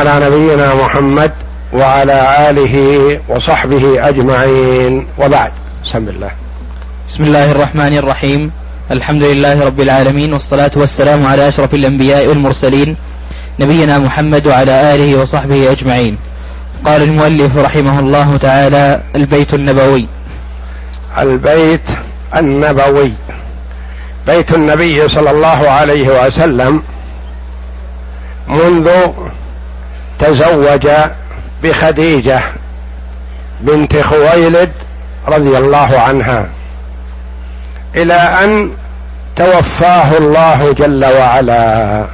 على نبينا محمد وعلى آله وصحبه أجمعين، وبعد. بسم الله. بسم الله الرحمن الرحيم. الحمد لله رب العالمين، والصلاة والسلام على أشرف الأنبياء والمرسلين نبينا محمد وعلى آله وصحبه أجمعين. قال المؤلف رحمه الله تعالى: البيت النبوي. البيت النبوي بيت النبي صلى الله عليه وسلم منذ تزوج بخديجة بنت خويلد رضي الله عنها إلى أن توفاه الله جل وعلا.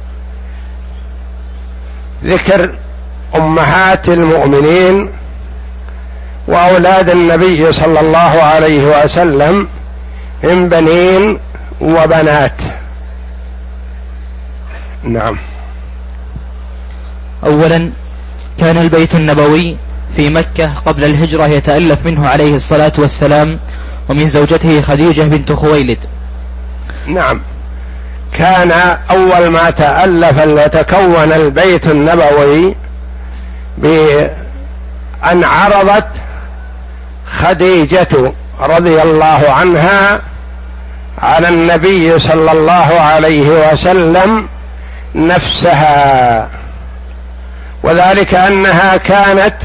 ذكر أمهات المؤمنين وأولاد النبي صلى الله عليه وسلم من بنين وبنات. نعم. أولا، كان البيت النبوي في مكة قبل الهجرة يتألف منه عليه الصلاة والسلام ومن زوجته خديجة بنت خويلد. نعم، كان أول ما تألف وتكون البيت النبوي بأن عرضت خديجة رضي الله عنها على النبي صلى الله عليه وسلم نفسها، وذلك أنها كانت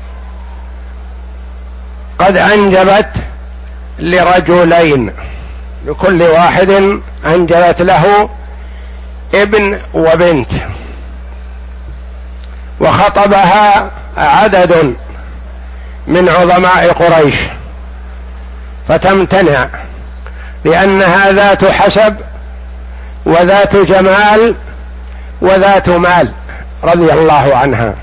قد أنجبت لرجلين، لكل واحد أنجبت له ابن وبنت، وخطبها عدد من عظماء قريش فتمتنع، لأنها ذات حسب وذات جمال وذات مال رضي الله عنها،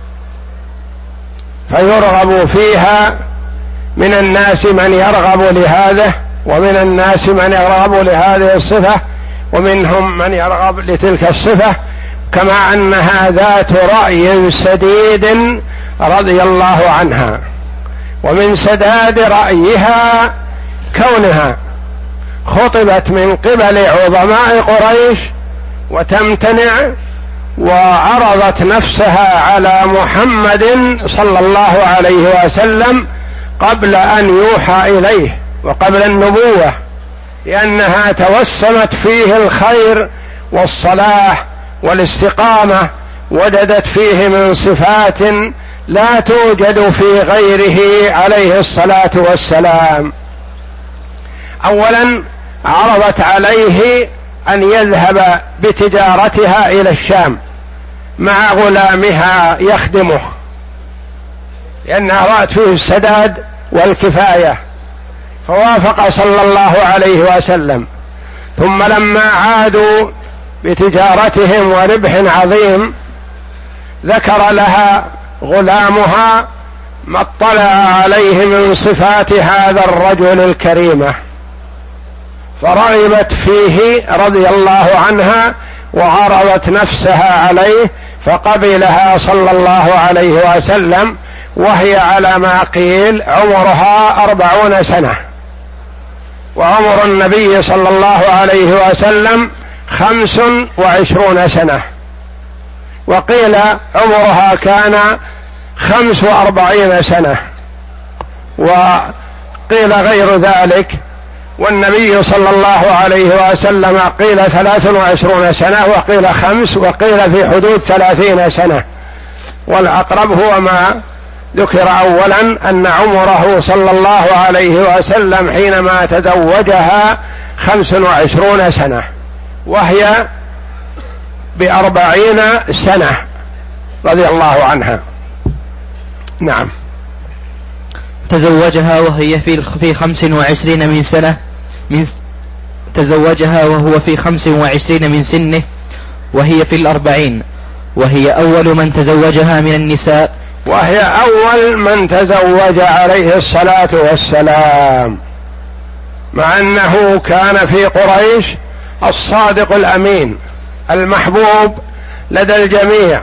فيرغب فيها من الناس من يرغب لهذا، ومن الناس من يرغب لهذه الصفة، ومنهم من يرغب لتلك الصفة، كما أنها ذات رأي سديد رضي الله عنها. ومن سداد رأيها كونها خطبت من قبل عظماء قريش وتمتنع، وعرضت نفسها على محمد صلى الله عليه وسلم قبل أن يوحى إليه وقبل النبوة، لأنها توسمت فيه الخير والصلاح والاستقامة، وجدت فيه من صفات لا توجد في غيره عليه الصلاة والسلام. أولا، عرضت عليه أن يذهب بتجارتها إلى الشام مع غلامها يخدمه، لأنها رأت فيه السداد والكفاية، فوافق صلى الله عليه وسلم. ثم لما عادوا بتجارتهم وربح عظيم، ذكر لها غلامها ما اطلع عليه من صفات هذا الرجل الكريمة، فرغبت فيه رضي الله عنها وعرضت نفسها عليه، فقبلها صلى الله عليه وسلم، وهي على ما قيل عمرها 40 سنة، وعمر النبي صلى الله عليه وسلم 25 سنة، وقيل عمرها كان 45 سنة، وقيل غير ذلك. والنبي صلى الله عليه وسلم قيل 23 سنة، وقيل 5، وقيل في حدود 30 سنة، والأقرب هو ما ذكر أولا أن عمره صلى الله عليه وسلم حينما تزوجها 25 سنة، وهي ب40 سنة رضي الله عنها. نعم. تزوجها وهي في 25 من سنة، تزوجها وهو في 25 من سنه، وهي في 40، وهي أول من تزوجها من النساء، وهي أول من تزوج عليه الصلاة والسلام، مع أنه كان في قريش الصادق الأمين المحبوب لدى الجميع.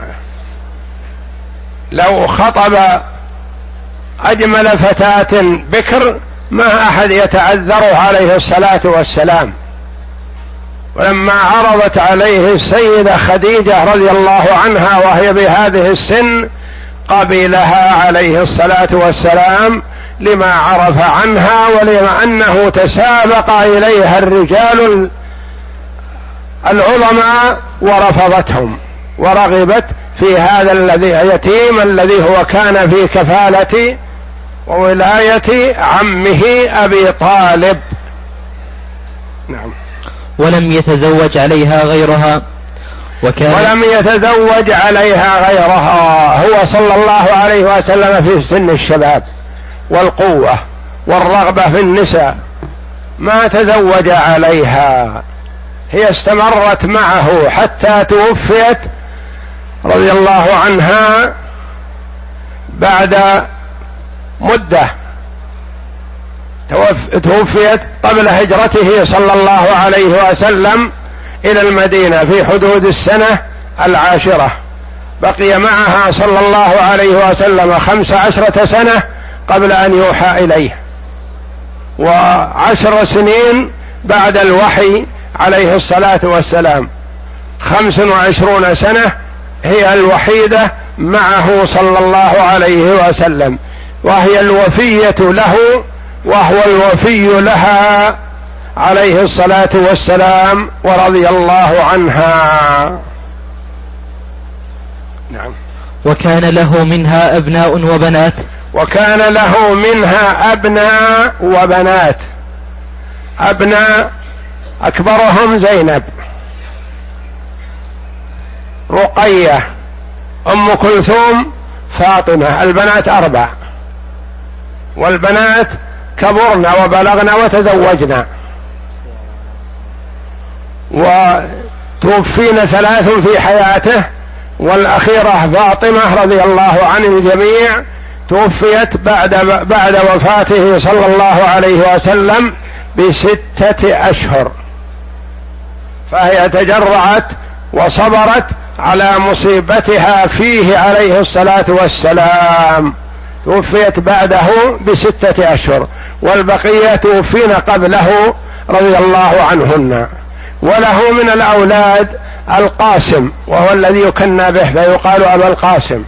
لو خطب أجمل فتاة بكر ما أحد يتعذره عليه الصلاة والسلام، ولما عرضت عليه السيدة خديجة رضي الله عنها وهي بهذه السن قبلها عليه الصلاة والسلام لما عرف عنها، ولما أنه تسابق إليها الرجال العظماء ورفضتهم ورغبت في هذا اليتيم الذي هو كان في كفالة وولاية عمه أبي طالب. نعم. ولم يتزوج عليها غيرها ولم يتزوج عليها غيرها. هو صلى الله عليه وسلم في سن الشباب والقوة والرغبة في النساء ما تزوج عليها، هي استمرت معه حتى توفيت رضي الله عنها بعد مدة، توفيت قبل هجرته صلى الله عليه وسلم إلى المدينة في حدود السنة 10. بقي معها صلى الله عليه وسلم 15 سنة قبل أن يوحى إليه، و10 سنين بعد الوحي عليه الصلاة والسلام. 25 سنة هي الوحيدة معه صلى الله عليه وسلم، وهي الوفية له وهو الوفي لها عليه الصلاة والسلام ورضي الله عنها. نعم. وكان له منها أبناء وبنات. وكان له منها أبناء وبنات. أبناء أكبرهم زينب، رقية، أم كلثوم، فاطمة. البنات 4، والبنات كبرن وبلغن وتزوجن، وتوفين 3 في حياته، والأخيرة فاطمة رضي الله عن الجميع توفيت بعد وفاته صلى الله عليه وسلم ب6 أشهر، فهي تجرعت وصبرت على مصيبتها فيه عليه الصلاة والسلام. توفيت بعده ب6 أشهر، والبقية توفين قبله رضي الله عنهن. وله من الأولاد القاسم وهو الذي يكنى به فيقال أبا القاسم،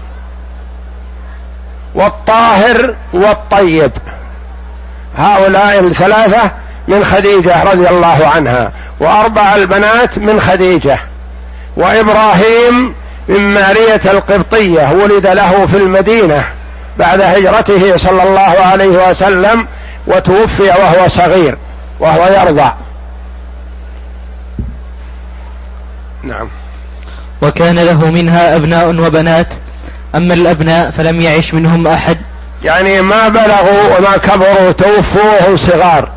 والطاهر والطيب. هؤلاء 3 من خديجة رضي الله عنها، و4 البنات من خديجة. وإبراهيم من مارية القبطية ولد له في المدينة بعد هجرته صلى الله عليه وسلم، وتوفي وهو صغير وهو يرضع. نعم. وكان له منها أبناء وبنات. أما الأبناء فلم يعش منهم أحد، يعني ما بلغوا وما كبروا، توفوا وهم صغار.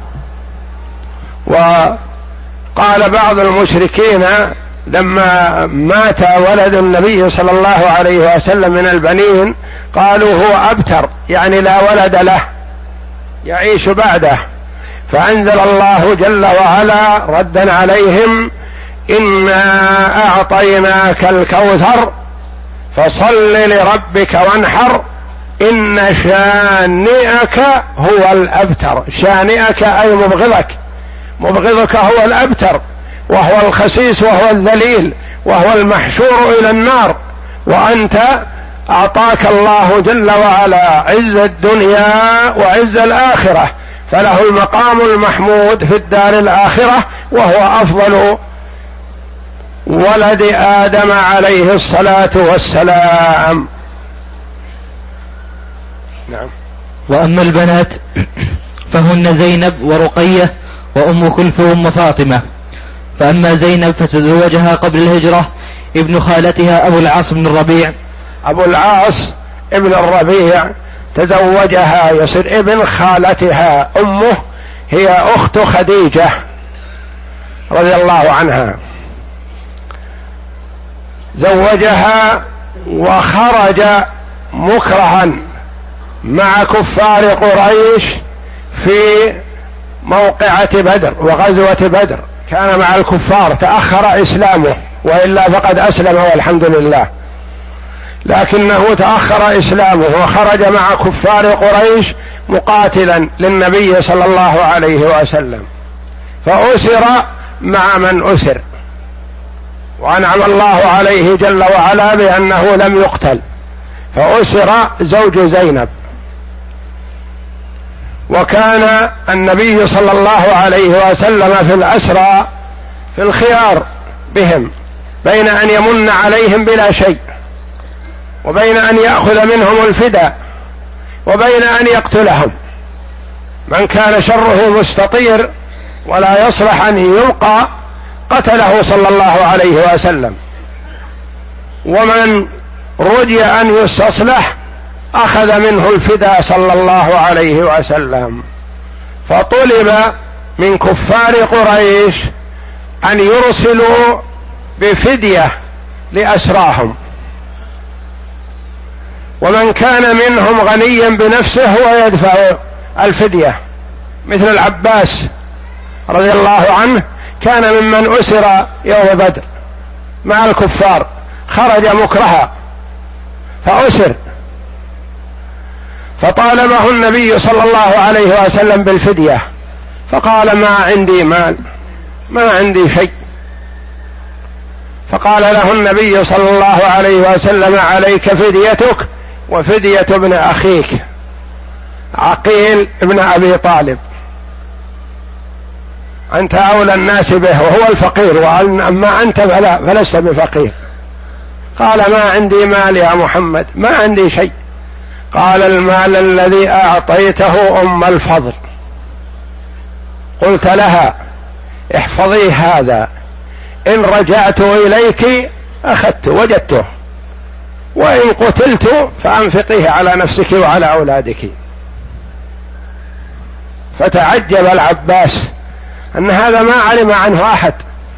وقال بعض المشركين لما مات ولد النبي صلى الله عليه وسلم من البنين قالوا هو أبتر، يعني لا ولد له يعيش بعده. فأنزل الله جل وعلا ردا عليهم: إنا أعطيناك الكوثر فصل لربك وانحر إن شانئك هو الأبتر. شانئك أي مبغضك هو الأبتر، وهو الخسيس وهو الذليل وهو المحشور إلى النار. وأنت أعطاك الله جل وعلا عز الدنيا وعز الآخرة، فله المقام المحمود في الدار الآخرة، وهو أفضل ولد آدم عليه الصلاة والسلام. نعم. وأما البنات فهن زينب ورقية وأم كلثوم وفاطمة. فأما زينب فتزوجها قبل الهجرة ابن خالتها أبو العاص بن الربيع. أبو العاص ابن الربيع تزوجها، يصير ابن خالتها. أمه هي أخت خديجة رضي الله عنها. زوجها وخرج مكرها مع كفار قريش في موقعة بدر وغزوة بدر، كان مع الكفار، تأخر إسلامه، وإلا فقد أسلم والحمد لله، لكنه تأخر إسلامه وخرج مع كفار قريش مقاتلا للنبي صلى الله عليه وسلم، فأسر مع من أسر، وأنعم الله عليه جل وعلا بأنه لم يقتل، فأسر زوج زينب. وكان النبي صلى الله عليه وسلم في الأسرى في الخيار بهم بين أن يمن عليهم بلا شيء، وبين أن يأخذ منهم الفداء، وبين أن يقتلهم. من كان شره مستطير ولا يصلح أن يبقى قتله صلى الله عليه وسلم، ومن رجي أن يستصلح أخذ منه الفداء صلى الله عليه وسلم. فطلب من كفار قريش أن يرسلوا بفدية لأسراهم، ومن كان منهم غنيا بنفسه هو يدفع الفدية، مثل العباس رضي الله عنه كان ممن أسر يوم بدر مع الكفار، خرج مكرها فأسر، فطالبه النبي صلى الله عليه وسلم بالفدية، فقال ما عندي مال، ما عندي شيء. فقال له النبي صلى الله عليه وسلم عليك فديتك وفدية ابن أخيك عقيل ابن أبي طالب، أنت أولى الناس به وهو الفقير، وأما أنت فلست بفقير. قال ما عندي مال يا محمد، ما عندي شيء. قال المال الذي أعطيته أم الفضل، قلت لها احفظي هذا، إن رجعت إليك أخذت وجدته، وإن قتلت فأنفقيه على نفسك وعلى أولادك. فتعجب العباس أن هذا ما علم عنه أحد،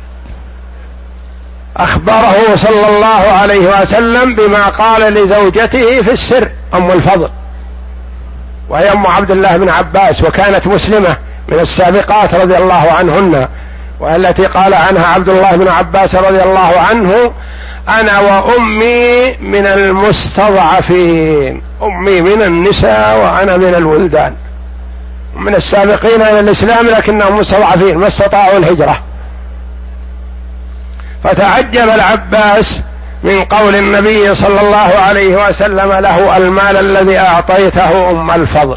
أخبره صلى الله عليه وسلم بما قال لزوجته في السر أم الفضل، وهي أم عبد الله بن عباس، وكانت مسلمة من السابقات رضي الله عنهن، والتي قال عنها عبد الله بن عباس رضي الله عنه أنا وأمي من المستضعفين، أمي من النساء وأنا من الولدان، من السابقين إلى الإسلام لكنهم مستضعفين ما استطاعوا الهجرة. فتعجب العباس من قول النبي صلى الله عليه وسلم له المال الذي أعطيته أم الفضل،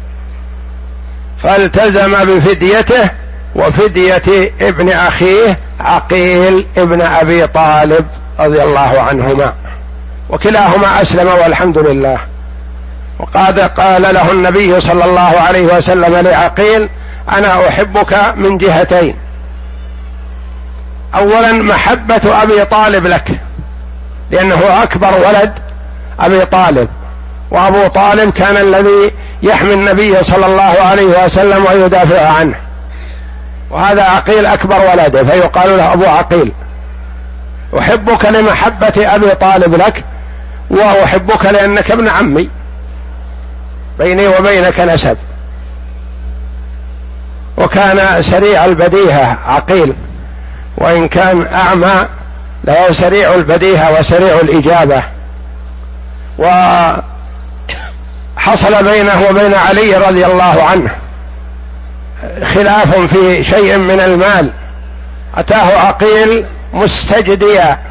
فالتزم بفديته وفدية ابن أخيه عقيل ابن أبي طالب رضي الله عنهما، وكلاهما أسلم والحمد لله. وقد قال له النبي صلى الله عليه وسلم لعقيل أنا أحبك من جهتين، أولا محبة أبي طالب لك لأنه أكبر ولد أبي طالب، وأبو طالب كان الذي يحمي النبي صلى الله عليه وسلم ويدافع عنه، وهذا عقيل أكبر ولده فيقال له أبو عقيل. أحبك لمحبة أبي طالب لك، وأحبك لأنك ابن عمي، بيني وبينك نسب. وكان سريع البديهة عقيل، وإن كان أعمى له سريع البديهة وسريع الإجابة. وحصل بينه وبين علي رضي الله عنه خلاف في شيء من المال، أتاه عقيل مستجديا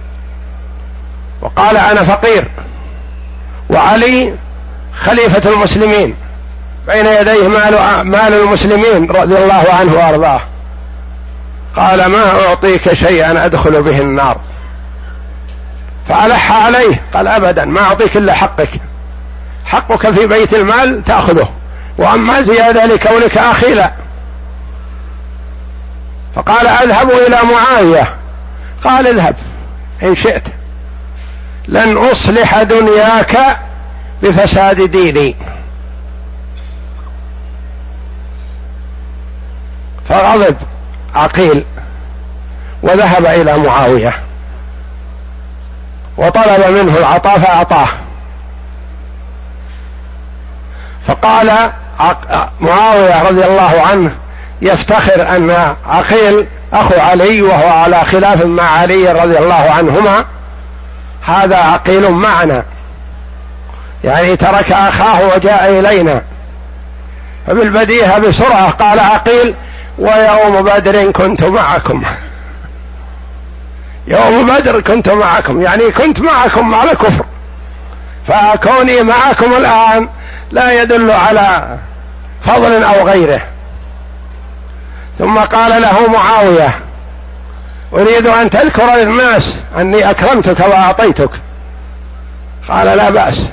وقال أنا فقير، وعلي خليفة المسلمين بين يديه مال المسلمين رضي الله عنه وأرضاه، قال ما أعطيك شيئا أدخل به النار. فألح عليه قال أبدا ما أعطيك إلا حقك، حقك في بيت المال تأخذه، وأما زيادة لكونك أخي لا. فقال أذهب إلى معاوية، قال اذهب إن شئت، لن أصلح دنياك بفساد ديني. فغضب عقيل وذهب إلى معاوية وطلب منه العطاء فأعطاه. فقال معاوية رضي الله عنه يفتخر أن عقيل أخو علي وهو على خلاف مع علي رضي الله عنهما، هذا عقيل معنا، يعني ترك أخاه وجاء إلينا. فبالبديهة بسرعة قال عقيل ويوم بدر كنت معكم، يوم بدر كنت معكم، يعني كنت معكم على كفر، فكوني معكم الآن لا يدل على فضل أو غيره. ثم قال له معاوية: أريد أن تذكر للناس أني أكرمتك وأعطيتك. قال: لا بأس.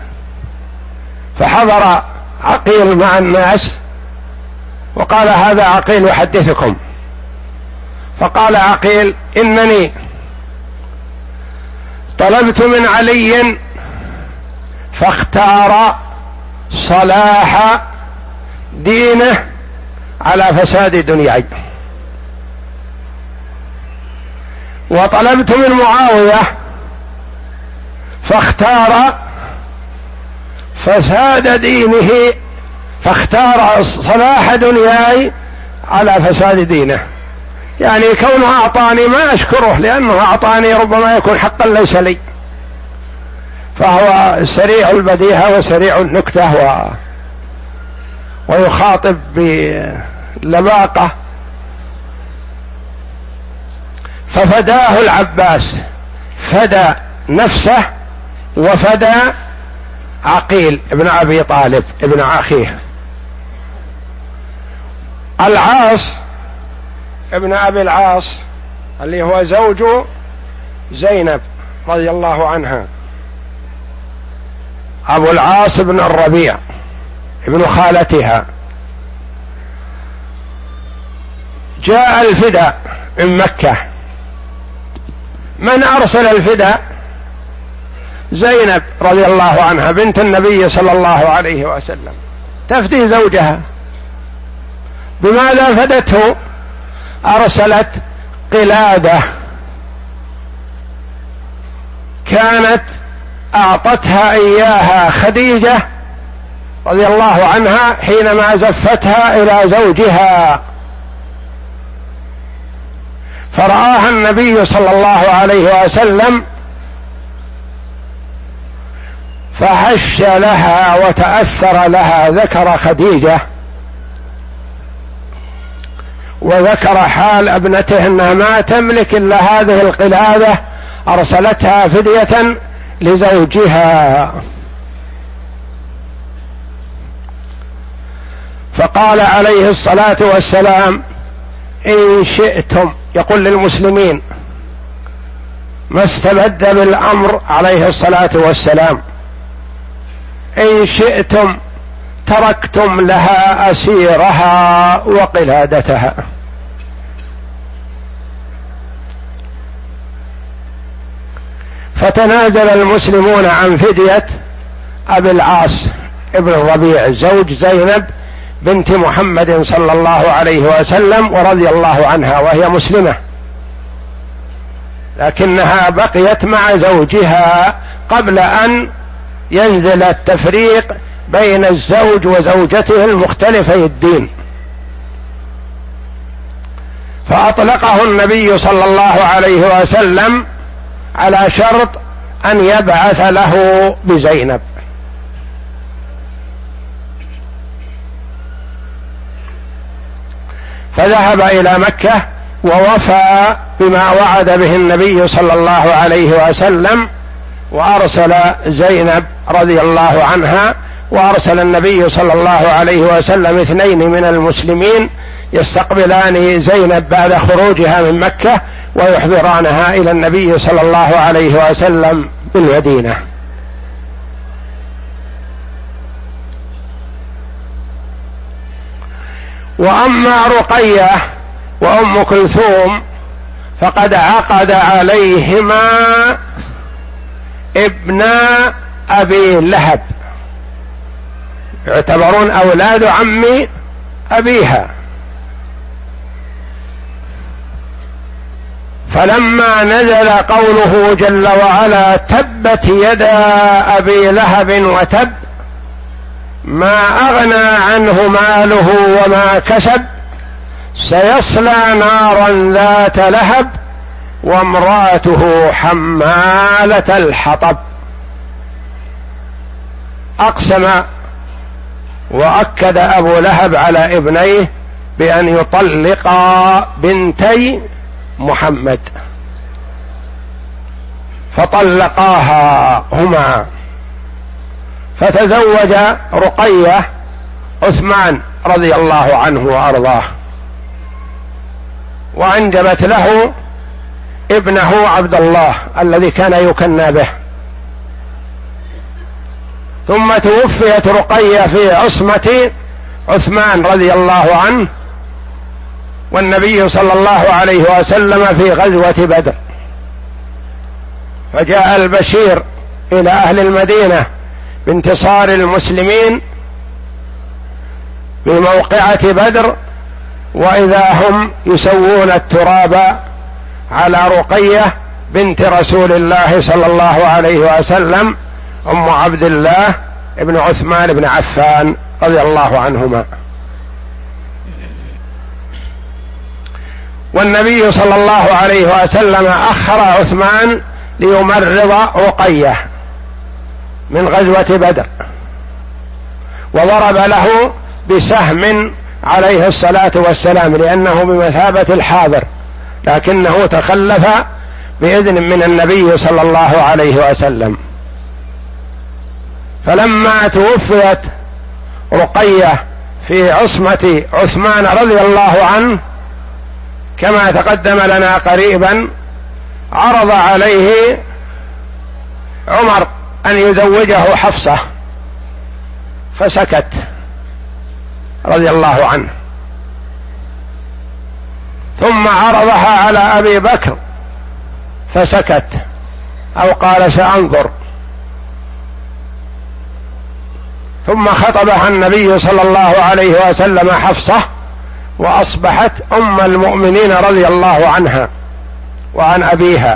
فحضر عقيل مع الناس وقال: هذا عقيل يحدثكم. فقال عقيل: إنني طلبت من علي فاختار صلاح دينه على فساد دنياي، وطلبت من معاوية فاختار فساد دينه، فاختار صلاح دنياي على فساد دينه. يعني كونه أعطاني ما أشكره، لأنه أعطاني ربما يكون حقا ليس لي. فهو سريع البديهة وسريع النكتة ويخاطب بلباقة. ففداه العباس، فدى نفسه وفدى عقيل ابن أبي طالب ابن أخيه. العاص ابن أبي العاص اللي هو زوج زينب رضي الله عنها، أبو العاص بن الربيع ابن خالتها، جاء الفداء من مكة. من أرسل الفداء؟ زينب رضي الله عنها بنت النبي صلى الله عليه وسلم، تفدي زوجها. بماذا فدته؟ أرسلت قلادة كانت أعطتها إياها خديجة رضي الله عنها حينما زفتها إلى زوجها، فرآها النبي صلى الله عليه وسلم فهش لها وتأثر لها، ذكر خديجة وذكر حال ابنته انها ما تملك الا هذه القلادة، ارسلتها فدية لزوجها. فقال عليه الصلاة والسلام: إن شئتم، يقول للمسلمين ما استبد بالأمر عليه الصلاة والسلام، إن شئتم تركتم لها أسيرها وقلادتها. فتنازل المسلمون عن فدية أبي العاص ابن الربيع زوج زينب بنت محمد صلى الله عليه وسلم ورضي الله عنها، وهي مسلمة، لكنها بقيت مع زوجها قبل أن ينزل التفريق بين الزوج وزوجته المختلفي الدين. فأطلقه النبي صلى الله عليه وسلم على شرط أن يبعث له بزينب. فذهب إلى مكة ووفى بما وعد به النبي صلى الله عليه وسلم، وأرسل زينب رضي الله عنها، وأرسل النبي صلى الله عليه وسلم 2 من المسلمين يستقبلان زينب بعد خروجها من مكة ويحضرانها إلى النبي صلى الله عليه وسلم بالمدينة. وأما رقية وأم كلثوم فقد عقد عليهما ابن أبي لهب، يعتبرون أولاد عم أبيها. فلما نزل قوله جل وعلا: تبت يدا أبي لهب وتب ما أغنى عنه ماله وما كسب سيصلى نارا ذات لهب وامرأته حمالة الحطب. أقسم وأكد أبو لهب على ابنيه بأن يطلقا بنتي محمد. فطلقاها هما، فتزوج رقية عثمان رضي الله عنه وأرضاه، وأنجبت له ابنه عبد الله الذي كان يكنى به. ثم توفيت رقية في عصمة عثمان رضي الله عنه، والنبي صلى الله عليه وسلم في غزوة بدر، فجاء البشير إلى أهل المدينة بانتصار المسلمين بموقعة بدر، وإذا هم يسوون التراب على رقية بنت رسول الله صلى الله عليه وسلم أم عبد الله ابن عثمان بن عفان رضي الله عنهما. والنبي صلى الله عليه وسلم أخر عثمان ليمرض رقية من غزوة بدر، وضرب له بسهم عليه الصلاة والسلام لأنه بمثابة الحاضر، لكنه تخلف بإذن من النبي صلى الله عليه وسلم. فلما توفيت رقية في عصمة عثمان رضي الله عنه كما تقدم لنا قريبا، عرض عليه عمر أن يزوجه حفصة فسكت رضي الله عنه، ثم عرضها على أبي بكر فسكت أو قال سأنظر، ثم خطبها النبي صلى الله عليه وسلم حفصة، وأصبحت أم المؤمنين رضي الله عنها وعن أبيها.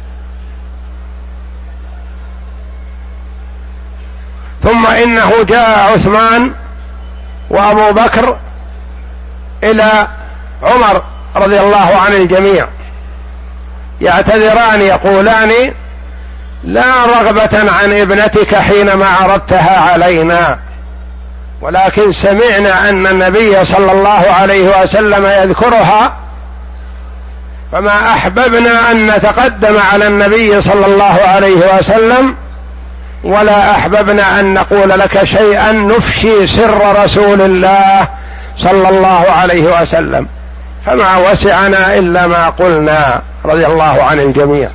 ثم إنه جاء عثمان وأبو بكر إلى عمر رضي الله عن الجميع يعتذران يقولان: لا رغبة عن ابنتك حينما عرضتها علينا، ولكن سمعنا أن النبي صلى الله عليه وسلم يذكرها، فما أحببنا أن نتقدم على النبي صلى الله عليه وسلم، ولا أحببنا أن نقول لك شيئا نفشي سر رسول الله صلى الله عليه وسلم، فما وسعنا إلا ما قلنا رضي الله عن الجميع.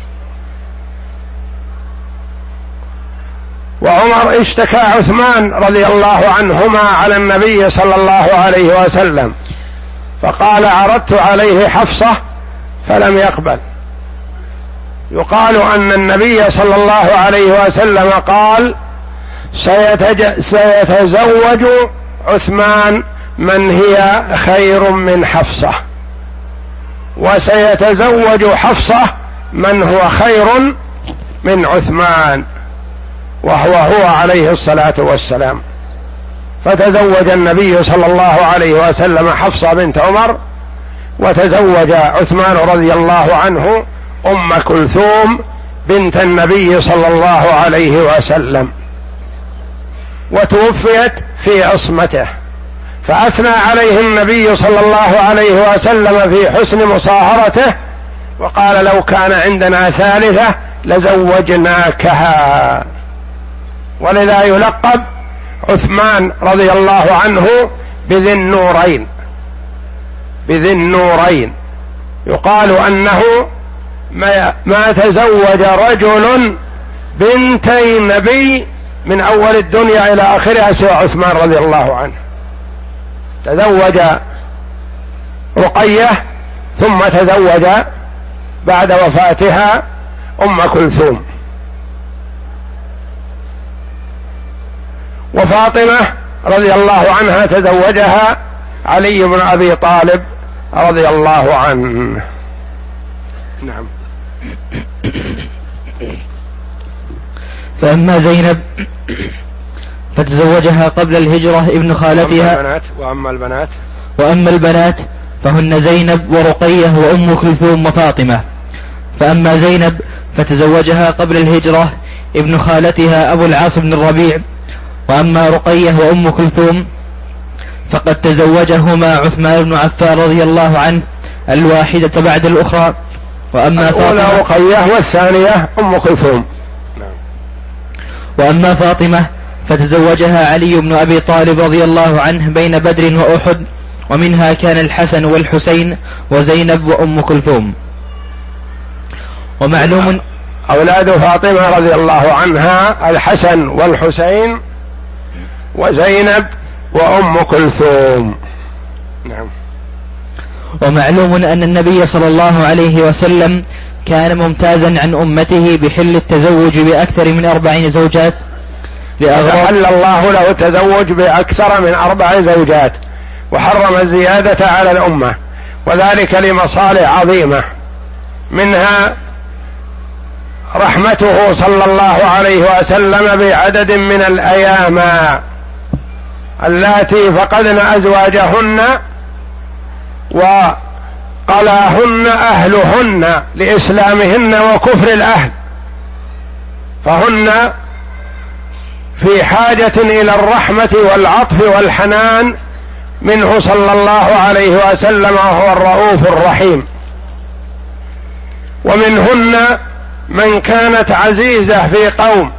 وعمر اشتكى عثمان رضي الله عنهما على النبي صلى الله عليه وسلم، فقال: عرضت عليه حفصة فلم يقبل. يقال أن النبي صلى الله عليه وسلم قال: سيتزوج عثمان من هي خير من حفصة، وسيتزوج حفصة من هو خير من عثمان، وهو عليه الصلاة والسلام. فتزوج النبي صلى الله عليه وسلم حفصة بنت عمر، وتزوج عثمان رضي الله عنه أم كلثوم بنت النبي صلى الله عليه وسلم، وتوفيت في عصمته، فأثنى عليه النبي صلى الله عليه وسلم في حسن مصاهرته، وقال: لو كان عندنا ثالثة لزوجناكها. ولذا يلقب عثمان رضي الله عنه بذي النورين، بذي النورين. يقال أنه ما تزوج رجل بنتي نبي من أول الدنيا إلى آخرها سوى عثمان رضي الله عنه. تزوج رقية، ثم تزوج بعد وفاتها أم كلثوم. وفاطمة رضي الله عنها تزوجها علي بن أبي طالب رضي الله عنه. نعم. فأما زينب فتزوجها قبل الهجرة ابن خالتها. وأما البنات فهن زينب ورقية وأم كلثوم وفاطمة. فأما زينب فتزوجها قبل الهجرة ابن خالتها أبو العاص بن الربيع. وأما رقية وأم كلثوم فقد تزوجهما عثمان بن عفان رضي الله عنه الواحدة بعد الأخرى، الأولى رقية والثانية أم كلثوم. وأما فاطمة فتزوجها علي بن أبي طالب رضي الله عنه بين بدر وأحد، ومنها كان الحسن والحسين وزينب وأم كلثوم. ومعلوم أولاد فاطمة رضي الله عنها الحسن والحسين وزينب وأم كلثوم. نعم. ومعلوم أن النبي صلى الله عليه وسلم كان ممتازا عن أمته بحل التزوج بأكثر من 4 زوجات حل الله له التزوج بأكثر من 4 زوجات، وحرم الزيادة على الأمة، وذلك لمصالح عظيمة، منها رحمته صلى الله عليه وسلم بعدد من الأيام اللاتي فقدن أزواجهن وقلاهن أهلهن لإسلامهن وكفر الأهل، فهن في حاجة إلى الرحمة والعطف والحنان منه صلى الله عليه وسلم، وهو الرؤوف الرحيم. ومنهن من كانت عزيزة في قوم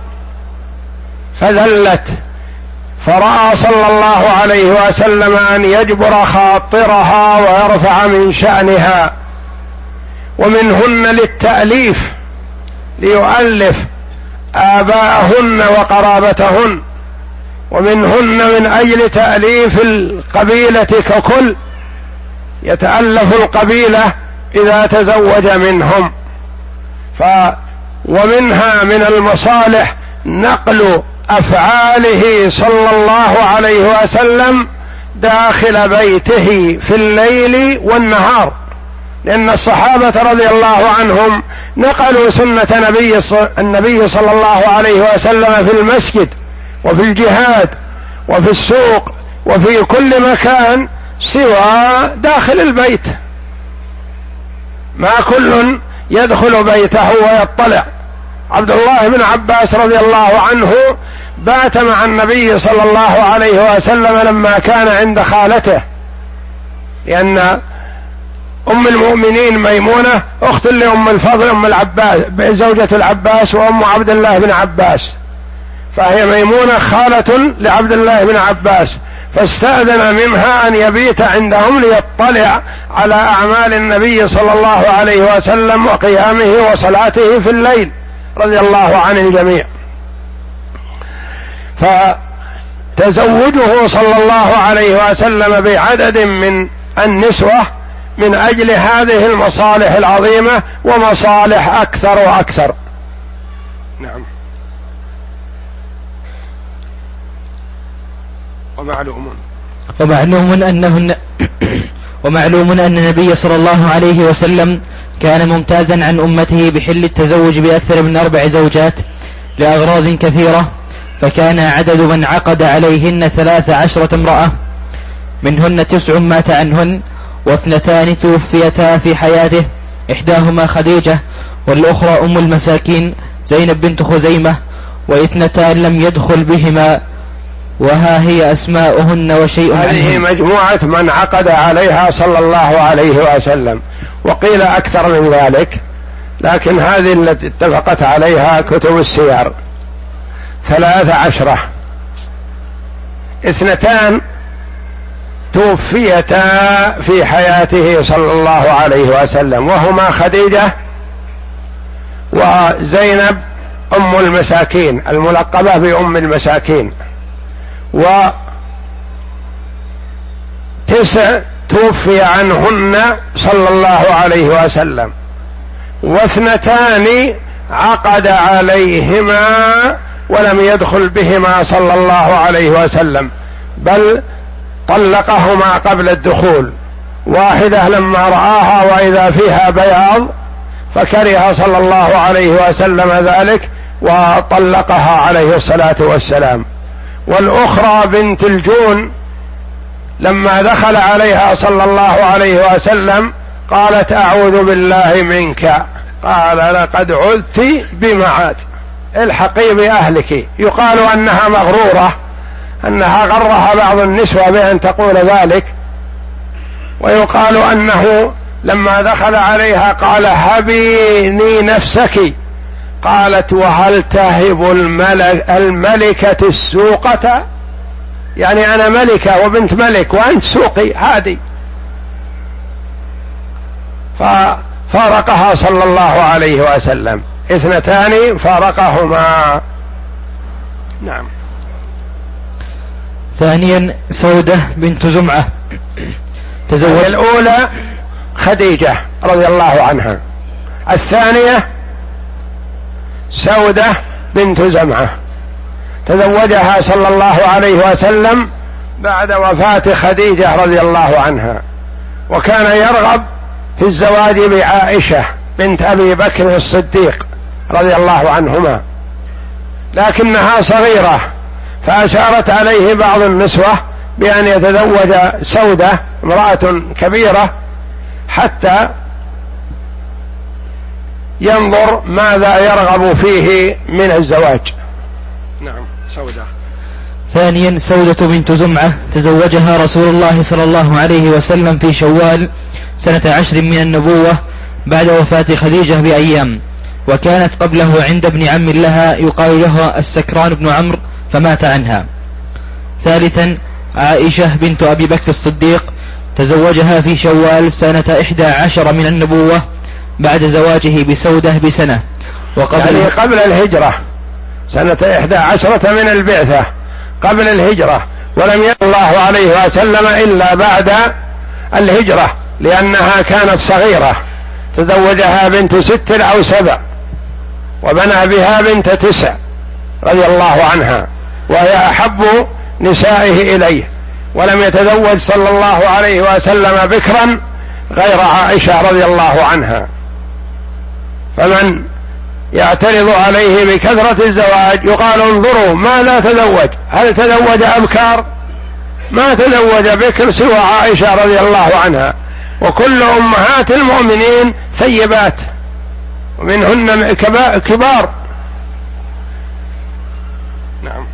فذلت، فرأى صلى الله عليه وسلم أن يجبر خاطرها ويرفع من شأنها. ومنهن للتأليف ليؤلف آباءهن وقرابتهن، ومنهن من أجل تأليف القبيلة ككل، يتألف القبيلة إذا تزوج منهم. ومنها من المصالح نقل أفعاله صلى الله عليه وسلم داخل بيته في الليل والنهار، لأن الصحابة رضي الله عنهم نقلوا سنة النبي صلى الله عليه وسلم في المسجد وفي الجهاد وفي السوق وفي كل مكان سوى داخل البيت. ما كل يدخل بيته ويطلع. عبد الله بن عباس رضي الله عنه بات مع النبي صلى الله عليه وسلم لما كان عند خالته، لأن أم المؤمنين ميمونة أخت لأم الفضل أم العباس زوجة العباس وأم عبد الله بن عباس، فهي ميمونة خالة لعبد الله بن عباس، فاستأذن منها أن يبيت عندهم ليطلع على أعمال النبي صلى الله عليه وسلم وقيامه وصلاته في الليل رضي الله عن الجميع. فتزوجه صلى الله عليه وسلم بعدد من النسوة من أجل هذه المصالح العظيمة، ومصالح أكثر وأكثر. نعم. ومعلوم أن النبي صلى الله عليه وسلم كان ممتازا عن أمته بحل التزوج بأكثر من 4 زوجات لأغراض كثيرة، فكان عدد من عقد عليهن 13 امرأة، منهن 9 مات عنهن، و2 توفيتا في حياته، إحداهما خديجة والأخرى أم المساكين زينب بنت خزيمة، و2 لم يدخل بهما، وها هي أسماؤهن وشيء عنهن. هذه مجموعة من عقد عليها صلى الله عليه وسلم، وقيل أكثر من ذلك، لكن هذه التي اتفقت عليها كتب السير 13. 2 توفيتا في حياته صلى الله عليه وسلم، وهما خديجة وزينب أم المساكين الملقبة بأم المساكين، 9 توفي عنهن صلى الله عليه وسلم، 2 عقد عليهما ولم يدخل بهما صلى الله عليه وسلم، بل طلقهما قبل الدخول. 1 لما رآها وإذا فيها بياض فكره صلى الله عليه وسلم ذلك وطلقها عليه الصلاة والسلام. والأخرى بنت الجون لما دخل عليها صلى الله عليه وسلم قالت أعوذ بالله منك، قال لقد عذت بمعاد، الحقي بأهلك. يقال أنها مغرورة، أنها غرها بعض النسوة بأن تقول ذلك، ويقال أنه لما دخل عليها قال هبيني نفسك، قالت وهل تهب الملكة السوقة؟ يعني أنا ملكة وبنت ملك وأنت سوقي هادي. ففارقها صلى الله عليه وسلم، اثنتان فارقهما. نعم. ثانيا سودة بنت زمعة تزوج. الأولى خديجة رضي الله عنها، الثانية سودة بنت زمعة تزوجها صلى الله عليه وسلم بعد وفاة خديجة رضي الله عنها، وكان يرغب في الزواج بعائشة بنت أبي بكر الصديق رضي الله عنهما، لكنها صغيرة، فأشارت عليه بعض النسوة بأن يتزوج سودة امرأة كبيرة حتى ينظر ماذا يرغب فيه من الزواج. نعم. سودة. ثانيا سودة بنت زمعة تزوجها رسول الله صلى الله عليه وسلم في شوال سنة 10 من النبوة بعد وفاة خديجة بأيام، وكانت قبله عند ابن عم لها يقال له السكران بن عمرو فمات عنها. ثالثا عائشة بنت أبي بكر الصديق تزوجها في شوال سنة 11 من النبوة بعد زواجه بسودة بسنة، يعني قبل الهجرة، سنة 11 من البعثة قبل الهجرة، ولم يكن الله عليه وسلم إلا بعد الهجرة، لأنها كانت صغيرة، تزوجها بنت 6 أو 7 وبنى بها بنت 9 رضي الله عنها، وهي أحب نسائه إليه، ولم يتزوج صلى الله عليه وسلم بكرا غير عائشة رضي الله عنها. فمن يعترض عليه بكثرة الزواج يقال انظروا ماذا تزوج، هل تزوج أبكار؟ ما تزوج بكر سوى عائشة رضي الله عنها، وكل أمهات المؤمنين ثيبات ومنهن كبار. نعم.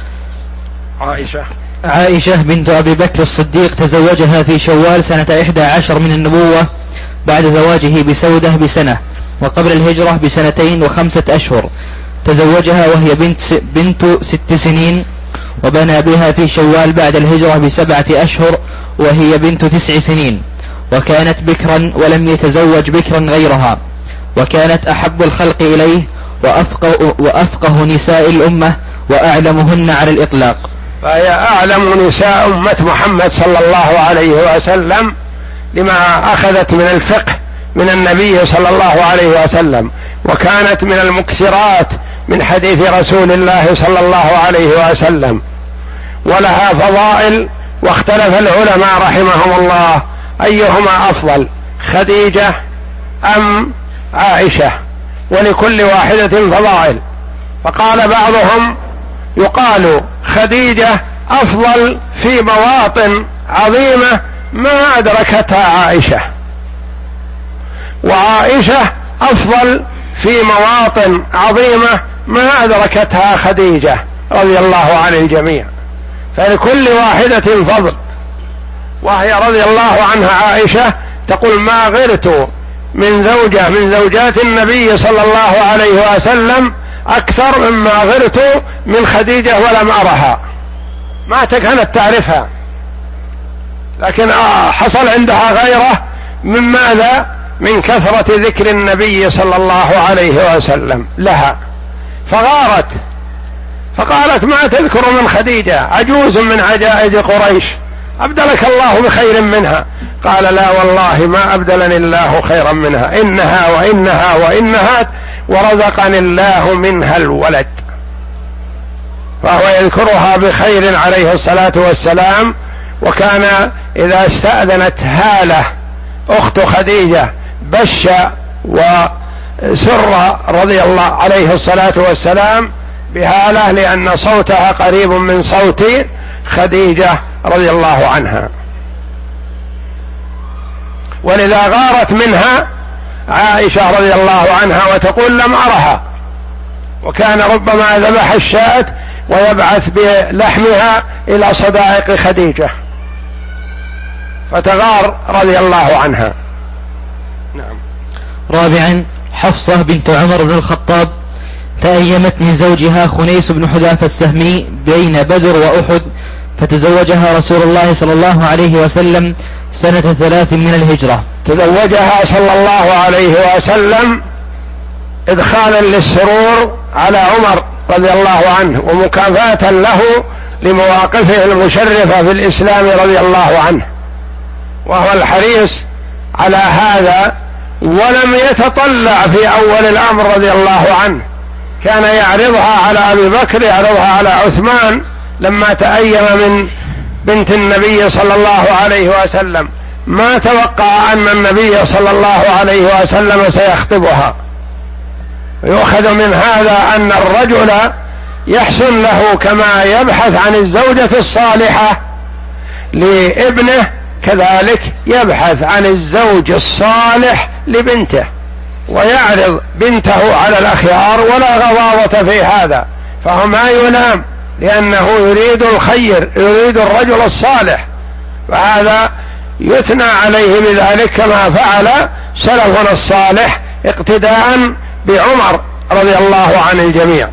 عائشة بنت أبي بكر الصديق تزوجها في شوال سنة 11 من النبوة بعد زواجه بسودة بسنة، وقبل الهجرة ب2 و5 أشهر. تزوجها وهي بنت 6 سنين، وبنى بها في شوال بعد الهجرة ب7 أشهر وهي بنت 9 سنين، وكانت بكرا ولم يتزوج بكرا غيرها، وكانت أحب الخلق إليه وأفقه نساء الأمة وأعلمهن على الإطلاق. فهي أعلم نساء أمة محمد صلى الله عليه وسلم لما أخذت من الفقه من النبي صلى الله عليه وسلم، وكانت من المكثرات من حديث رسول الله صلى الله عليه وسلم، ولها فضائل. واختلف العلماء رحمهم الله أيهما أفضل، خديجة أم عائشة، ولكل واحدة فضائل. فقال بعضهم يقال خديجة أفضل في مواطن عظيمة ما أدركتها عائشة، وعائشة أفضل في مواطن عظيمة ما أدركتها خديجة رضي الله عن الجميع، فلكل واحدة فضل. وهي رضي الله عنها عائشة تقول ما غرت من زوجة من زوجات النبي صلى الله عليه وسلم أكثر مما غرت من خديجة ولم أرها. ما كانت تعرفها، لكن حصل عندها غيره من ماذا؟ من كثرة ذكر النبي صلى الله عليه وسلم لها، فغارت فقالت ما تذكر من خديجة عجوز من عجائز قريش أبدلك الله بخير منها. قال لا والله ما أبدلني الله خيرا منها، إنها وإنها وإنها ورزقني الله منها الولد. فهو يذكرها بخير عليه الصلاة والسلام. وكان إذا استأذنت هالة أخت خديجة بش وسر رضي الله عليه الصلاة والسلام بهالة، لأن صوتها قريب من صوت خديجة رضي الله عنها، ولذا غارت منها عائشة رضي الله عنها وتقول لم أرها، وكان ربما ذبح الشاة ويبعث بلحمها إلى صدائق خديجة فتغار رضي الله عنها. رابعا حفصة بنت عمر بن الخطاب تأيمت من زوجها خنيس بن حذافة السهمي بين بدر وأحد، فتزوجها رسول الله صلى الله عليه وسلم سنة 3 من الهجرة. تزوجها صلى الله عليه وسلم إدخالا للسرور على عمر رضي الله عنه ومكافأة له لمواقفه المشرفة في الإسلام رضي الله عنه، وهو الحريص على هذا، ولم يتطلع في أول الأمر رضي الله عنه، كان يعرضها على أبي بكر، يعرضها على عثمان لما تأيم من بنت النبي صلى الله عليه وسلم، ما توقع أن النبي صلى الله عليه وسلم سيخطبها. يؤخذ من هذا أن الرجل يحسن له كما يبحث عن الزوجة الصالحة لابنه، كذلك يبحث عن الزوج الصالح لبنته، ويعرض بنته على الأخيار ولا غضاضة في هذا، فهو ما يلام لأنه يريد الخير، يريد الرجل الصالح، فهذا يثنى عليه بذلك كما فعل سلفنا الصالح اقتداء بعمر رضي الله عن الجميع.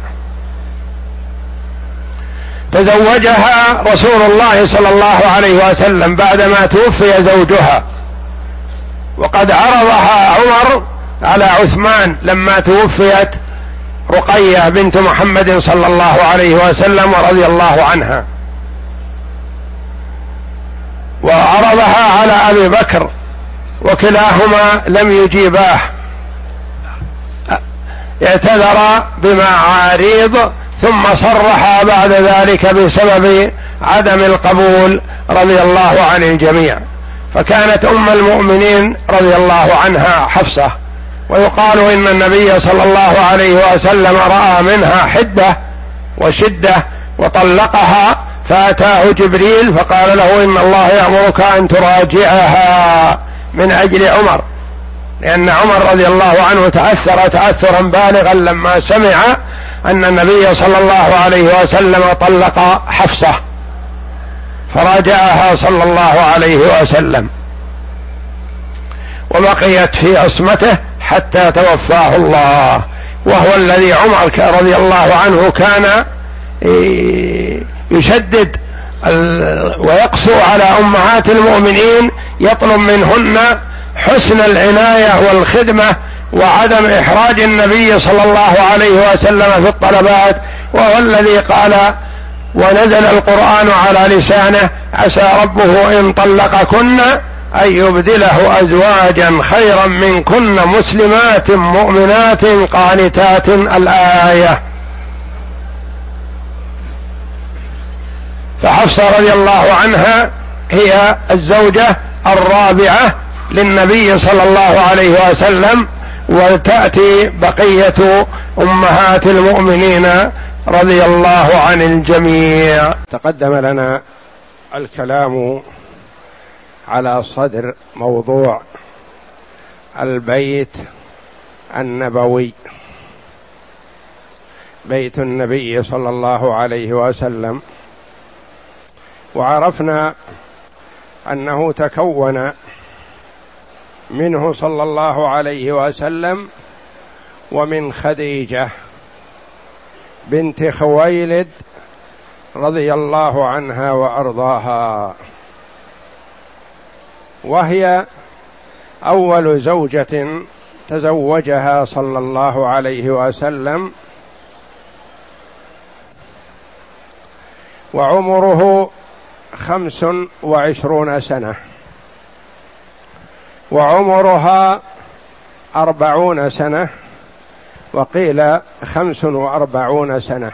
تزوجها رسول الله صلى الله عليه وسلم بعدما توفي زوجها، وقد عرضها عمر على عثمان لما توفيت رقية بنت محمد صلى الله عليه وسلم ورضي الله عنها، وعرضها على أبي بكر وكلاهما لم يجيباه، اعتذر بمعاريض ثم صرح بعد ذلك بسبب عدم القبول رضي الله عن الجميع. فكانت أم المؤمنين رضي الله عنها حفصة، ويقال إن النبي صلى الله عليه وسلم رأى منها حدة وشدة وطلقها، فأتاه جبريل فقال له إن الله يأمرك أن تراجعها من أجل عمر، لأن عمر رضي الله عنه تأثر تأثرا بالغا لما سمع أن النبي صلى الله عليه وسلم طلق حفصة، فراجعها صلى الله عليه وسلم، وبقيت في عصمته حتى توفاه الله. وهو الذي عمر رضي الله عنه كان يشدد ويقسو على أمهات المؤمنين، يطلب منهن حسن العناية والخدمة وعدم إحراج النبي صلى الله عليه وسلم في الطلبات، وهو الذي قال ونزل القرآن على لسانه عسى ربه إن طلقكن أن يبدله أزواجا خيرا منكن مسلمات مؤمنات قانتات، الآية. فحفصة رضي الله عنها هي الزوجة الرابعة للنبي صلى الله عليه وسلم، وتأتي بقية أمهات المؤمنين رضي الله عن الجميع. تقدم لنا الكلام على صدر موضوع البيت النبوي، بيت النبي صلى الله عليه وسلم، وعرفنا أنه تكون منه صلى الله عليه وسلم ومن خديجة بنت خويلد رضي الله عنها وأرضاها، وهي أول زوجة تزوجها صلى الله عليه وسلم، وعمره 25 سنة، وعمرها 40 سنة، وقيل 45 سنة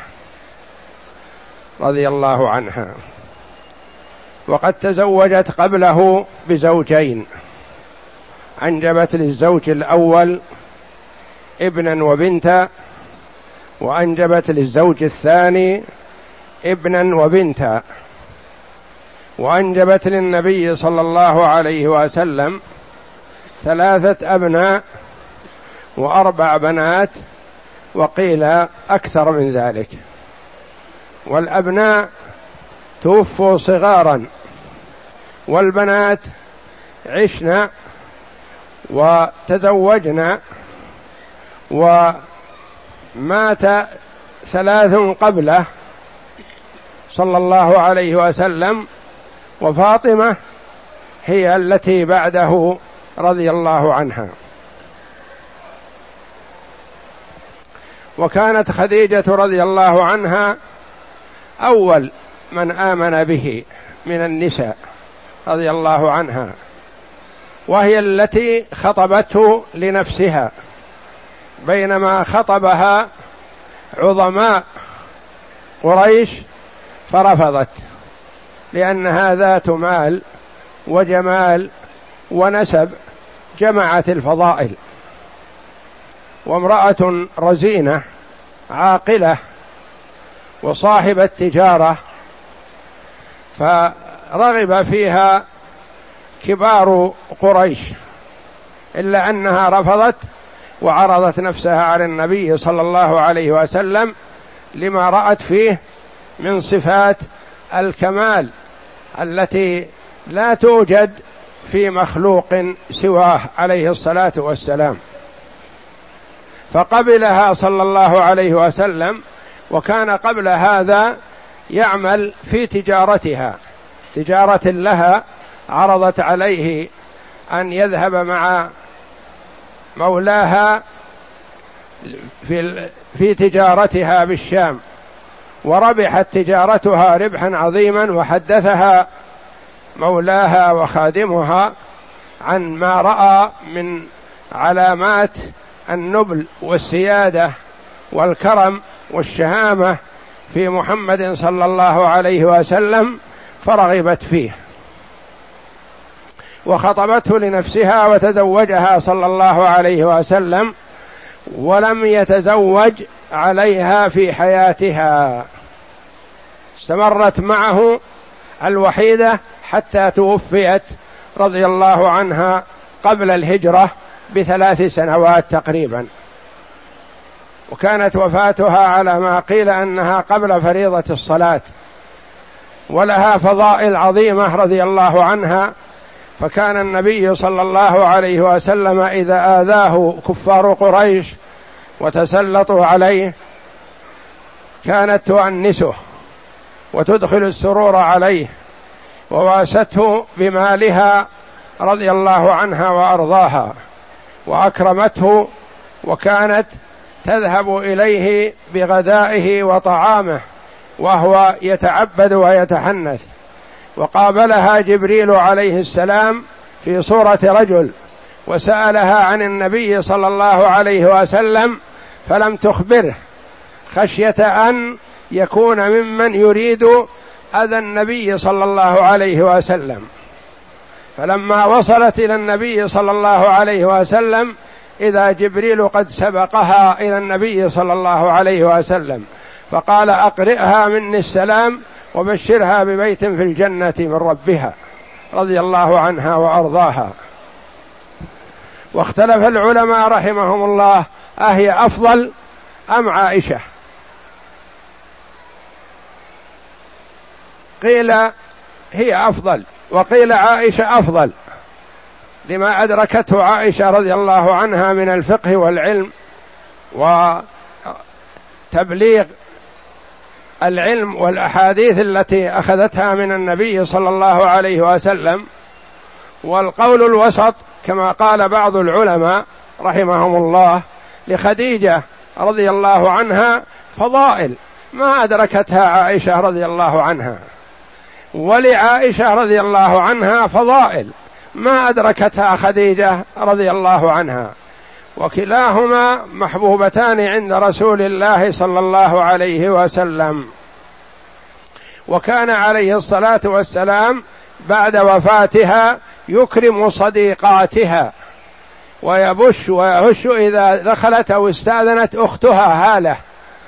رضي الله عنها. وقد تزوجت قبله بزوجين، أنجبت للزوج الأول ابنا وبنتا، وأنجبت للزوج الثاني ابنا وبنتا، وأنجبت للنبي صلى الله عليه وسلم 3 أبناء و4 بنات، وقيل أكثر من ذلك. والأبناء توفوا صغارا، والبنات عشنا وتزوجنا ومات 3 قبله صلى الله عليه وسلم، وفاطمة هي التي بعده رضي الله عنها. وكانت خديجة رضي الله عنها أول من آمن به من النساء رضي الله عنها، وهي التي خطبته لنفسها، بينما خطبها عظماء قريش فرفضت، لأنها ذات مال وجمال ونسب جمعت الفضائل، وامرأة رزينة عاقلة وصاحبة تجارة، فرغب فيها كبار قريش، إلا أنها رفضت وعرضت نفسها على النبي صلى الله عليه وسلم لما رأت فيه من صفات الكمال التي لا توجد في مخلوق سواه عليه الصلاة والسلام، فقبلها صلى الله عليه وسلم. وكان قبل هذا يعمل في تجارتها، تجارة لها، عرضت عليه أن يذهب مع مولاها في تجارتها بالشام، وربحت تجارتها ربحا عظيما، وحدثها مولاها وخادمها عن ما رأى من علامات النبل والسيادة والكرم والشهامة في محمد صلى الله عليه وسلم، فرغبت فيه وخطبته لنفسها وتزوجها صلى الله عليه وسلم، ولم يتزوج عليها في حياتها، استمرت معه الوحيدة حتى توفيت رضي الله عنها قبل الهجرة ب3 سنوات تقريبا. وكانت وفاتها على ما قيل أنها قبل فريضة الصلاة، ولها فضائل عظيمة رضي الله عنها. فكان النبي صلى الله عليه وسلم إذا آذاه كفار قريش وتسلطوا عليه كانت تؤنسه وتدخل السرور عليه، وواسته بمالها رضي الله عنها وأرضاها، وأكرمته، وكانت تذهب إليه بغدائه وطعامه وهو يتعبد ويتحنث. وقابلها جبريل عليه السلام في صورة رجل وسألها عن النبي صلى الله عليه وسلم، فلم تخبره خشية أن يكون ممن يريد أذى النبي صلى الله عليه وسلم. فلما وصلت إلى النبي صلى الله عليه وسلم إذا جبريل قد سبقها إلى النبي صلى الله عليه وسلم، فقال: أقرئها مني السلام وبشرها ببيت في الجنة من ربها، رضي الله عنها وأرضاها. واختلف العلماء رحمهم الله أهي أفضل أم عائشة؟ قيل هي أفضل، وقيل عائشة أفضل، لما أدركته عائشة رضي الله عنها من الفقه والعلم وتبليغ العلم والأحاديث التي أخذتها من النبي صلى الله عليه وسلم. والقول الوسط كما قال بعض العلماء رحمهم الله لخديجة رضي الله عنها فضائل ما أدركتها عائشة رضي الله عنها، ولعائشة رضي الله عنها فضائل ما أدركتها خديجة رضي الله عنها، وكلاهما محبوبتان عند رسول الله صلى الله عليه وسلم. وكان عليه الصلاة والسلام بعد وفاتها يكرم صديقاتها ويبش ويهش إذا دخلت أو استأذنت أختها هالة،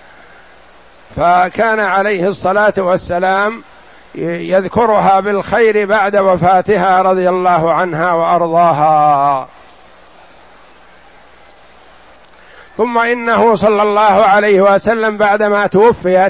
فكان عليه الصلاة والسلام يذكرها بالخير بعد وفاتها رضي الله عنها وأرضاها. ثم إنه صلى الله عليه وسلم بعدما توفيت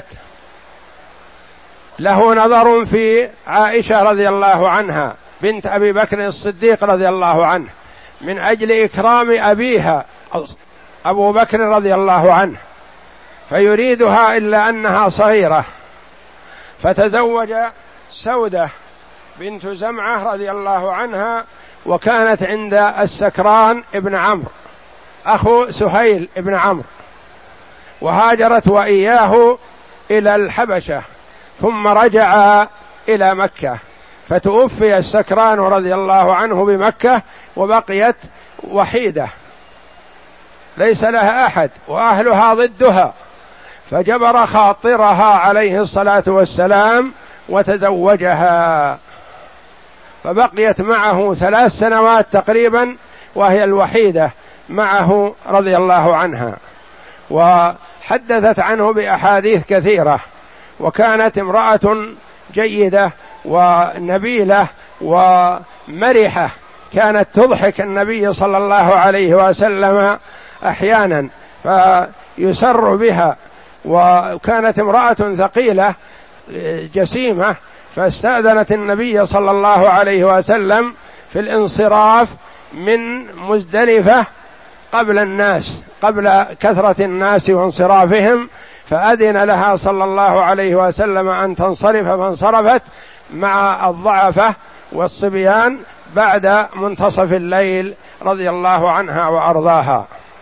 له نظر في عائشة رضي الله عنها بنت أبي بكر الصديق رضي الله عنه، من أجل إكرام أبيها أبو بكر رضي الله عنه، فيريدها إلا أنها صغيرة، فتزوج سودة بنت زمعة رضي الله عنها، وكانت عند السكران ابن عمرو أخو سهيل ابن عمرو، وهاجرت وإياه إلى الحبشة، ثم رجع إلى مكة، فتوفي السكران رضي الله عنه بمكة، وبقيت وحيدة ليس لها أحد وأهلها ضدها، فجبر خاطرها عليه الصلاة والسلام وتزوجها، فبقيت معه 3 سنوات تقريبا، وهي الوحيدة معه رضي الله عنها، وحدثت عنه بأحاديث كثيرة، وكانت امرأة جيدة ونبيلة ومرحة، كانت تضحك النبي صلى الله عليه وسلم أحيانا فيسر بها، وكانت امرأة ثقيلة جسيمة، فاستأذنت النبي صلى الله عليه وسلم في الانصراف من مزدلفة قبل الناس، قبل كثرة الناس وانصرافهم، فأذن لها صلى الله عليه وسلم أن تنصرف، فانصرفت مع الضعفة والصبيان بعد منتصف الليل رضي الله عنها وأرضاها.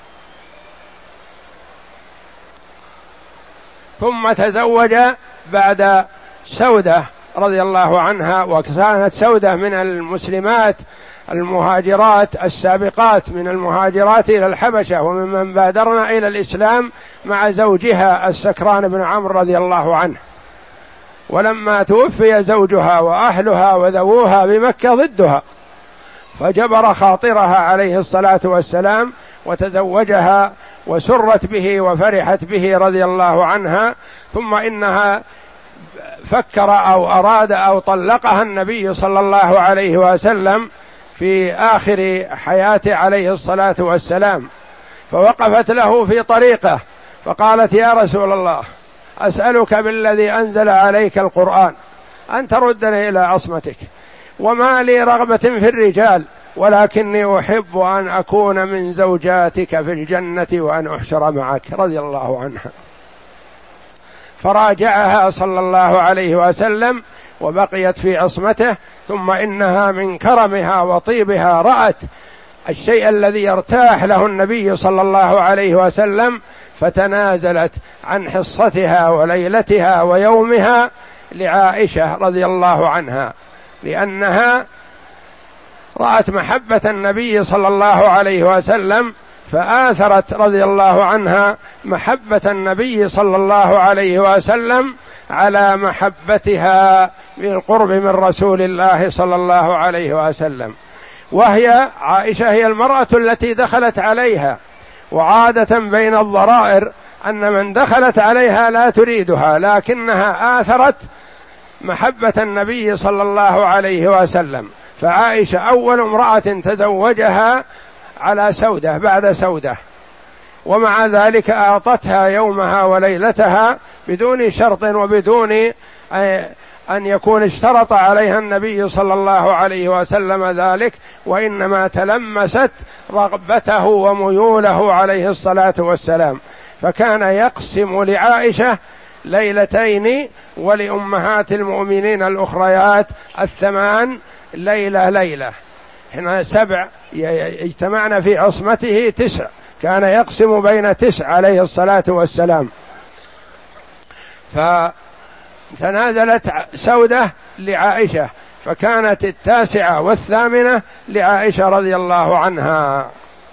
ثم تزوج بعد سودة رضي الله عنها، وكانت سودة من المسلمات المهاجرات السابقات، من المهاجرات إلى الحبشة، وممن بادرنا إلى الإسلام مع زوجها السكران بن عمرو رضي الله عنه. ولما توفي زوجها وأهلها وذووها بمكة ضدها، فجبر خاطرها عليه الصلاة والسلام وتزوجها، وسرت به وفرحت به رضي الله عنها. ثم إنها فكر أو أراد أو طلقها النبي صلى الله عليه وسلم في آخر حياته عليه الصلاة والسلام، فوقفت له في طريقه فقالت: يا رسول الله، أسألك بالذي أنزل عليك القرآن أن تردني إلى عصمتك، وما لي رغبة في الرجال، ولكني أحب أن أكون من زوجاتك في الجنة وأن أحشر معك، رضي الله عنها. فراجعها صلى الله عليه وسلم وبقيت في عصمته. ثم إنها من كرمها وطيبها رأت الشيء الذي يرتاح له النبي صلى الله عليه وسلم، فتنازلت عن حصتها وليلتها ويومها لعائشة رضي الله عنها، لأنها رأت محبة النبي صلى الله عليه وسلم، فآثرت رضي الله عنها محبة النبي صلى الله عليه وسلم على محبتها بالقرب من رسول الله صلى الله عليه وسلم. وهي عائشة هي المرأة التي دخلت عليها، وعادة بين الضرائر أن من دخلت عليها لا تريدها، لكنها آثرت محبة النبي صلى الله عليه وسلم، فعائشة أول امرأة تزوجها على سودة بعد سودة، ومع ذلك أعطتها يومها وليلتها بدون شرط وبدون أن يكون اشترط عليها النبي صلى الله عليه وسلم ذلك، وإنما تلمست رغبته وميوله عليه الصلاة والسلام. فكان يقسم لعائشة ليلتين، ولأمهات المؤمنين الأخريات 8 ليلة ليلة، هنا 7 اجتمعنا في عصمته 9، كان يقسم بين 9 عليه الصلاة والسلام. فتنازلت سودة لعائشة، فكانت 9 و8 لعائشة رضي الله عنها.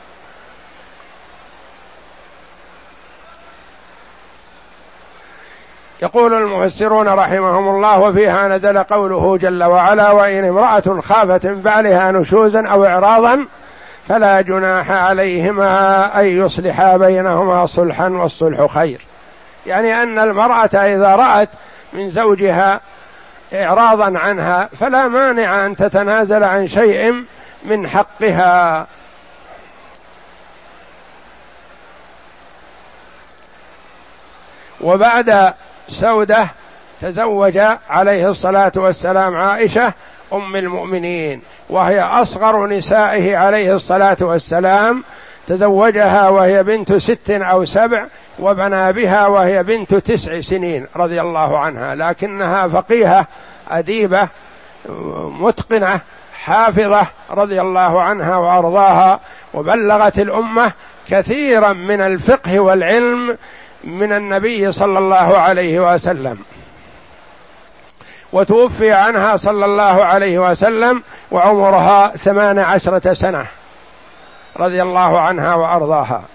يقول المفسرون رحمهم الله: وفيها نزل قوله جل وعلا: وإن امرأة خافت من بعلها نشوزا أو إعراضا فلا جناح عليهما أن يصلحا بينهما صلحا والصلح خير. يعني أن المرأة إذا رأت من زوجها إعراضا عنها فلا مانع أن تتنازل عن شيء من حقها. وبعد سودة تزوج عليه الصلاة والسلام عائشة أم المؤمنين، وهي أصغر نسائه عليه الصلاة والسلام تزوجها وهي بنت 6 أو 7، وبنى بها وهي بنت 9 سنين رضي الله عنها، لكنها فقيهة أديبة متقنة حافظة رضي الله عنها وأرضاها، وبلغت الأمة كثيرا من الفقه والعلم من النبي صلى الله عليه وسلم. وتوفي عنها صلى الله عليه وسلم وعمرها 18 سنة رضي الله عنها وأرضاها.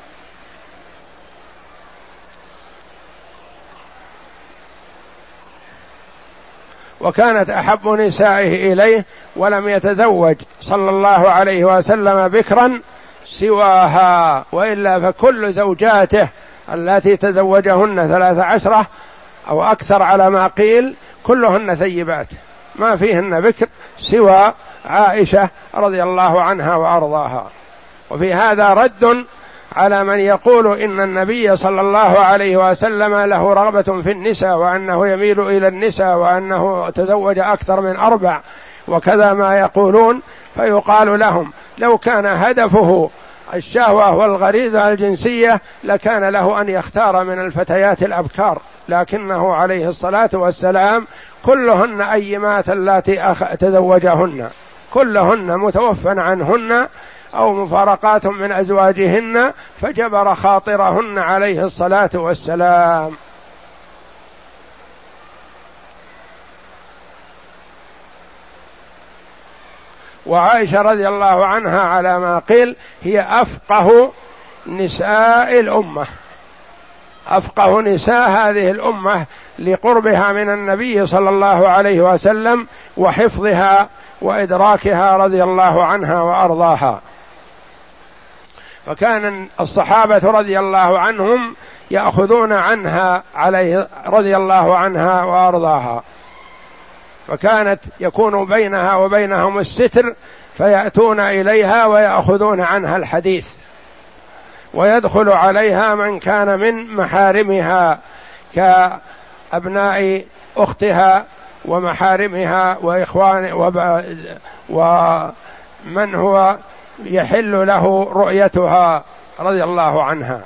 وكانت أحب نسائه إليه، ولم يتزوج صلى الله عليه وسلم بكرا سواها، وإلا فكل زوجاته التي تزوجهن 13 أو أكثر على ما قيل كلهن ثيبات، ما فيهن بكر سوى عائشة رضي الله عنها وأرضاها. وفي هذا رد على من يقول إن النبي صلى الله عليه وسلم له رغبة في النساء، وأنه يميل إلى النساء، وأنه تزوج أكثر من 4 وكذا ما يقولون. فيقال لهم لو كان هدفه الشهوة والغريزة الجنسية لكان له أن يختار من الفتيات الأبكار، لكنه عليه الصلاة والسلام كلهن أيمات اللاتي تزوجهن كلهن متوفى عنهن أو مفارقات من أزواجهن، فجبر خاطرهن عليه الصلاة والسلام. وعائشة رضي الله عنها على ما قيل هي أفقه نساء الأمة، أفقه نساء هذه الأمة لقربها من النبي صلى الله عليه وسلم وحفظها وإدراكها رضي الله عنها وأرضاها. فكان الصحابة رضي الله عنهم يأخذون عنها عليه رضي الله عنها وأرضاها، فكانت يكون بينها وبينهم الستر، فيأتون إليها ويأخذون عنها الحديث، ويدخل عليها من كان من محارمها كأبناء أختها ومحارمها وإخوان ومن هو يحل له رؤيتها رضي الله عنها.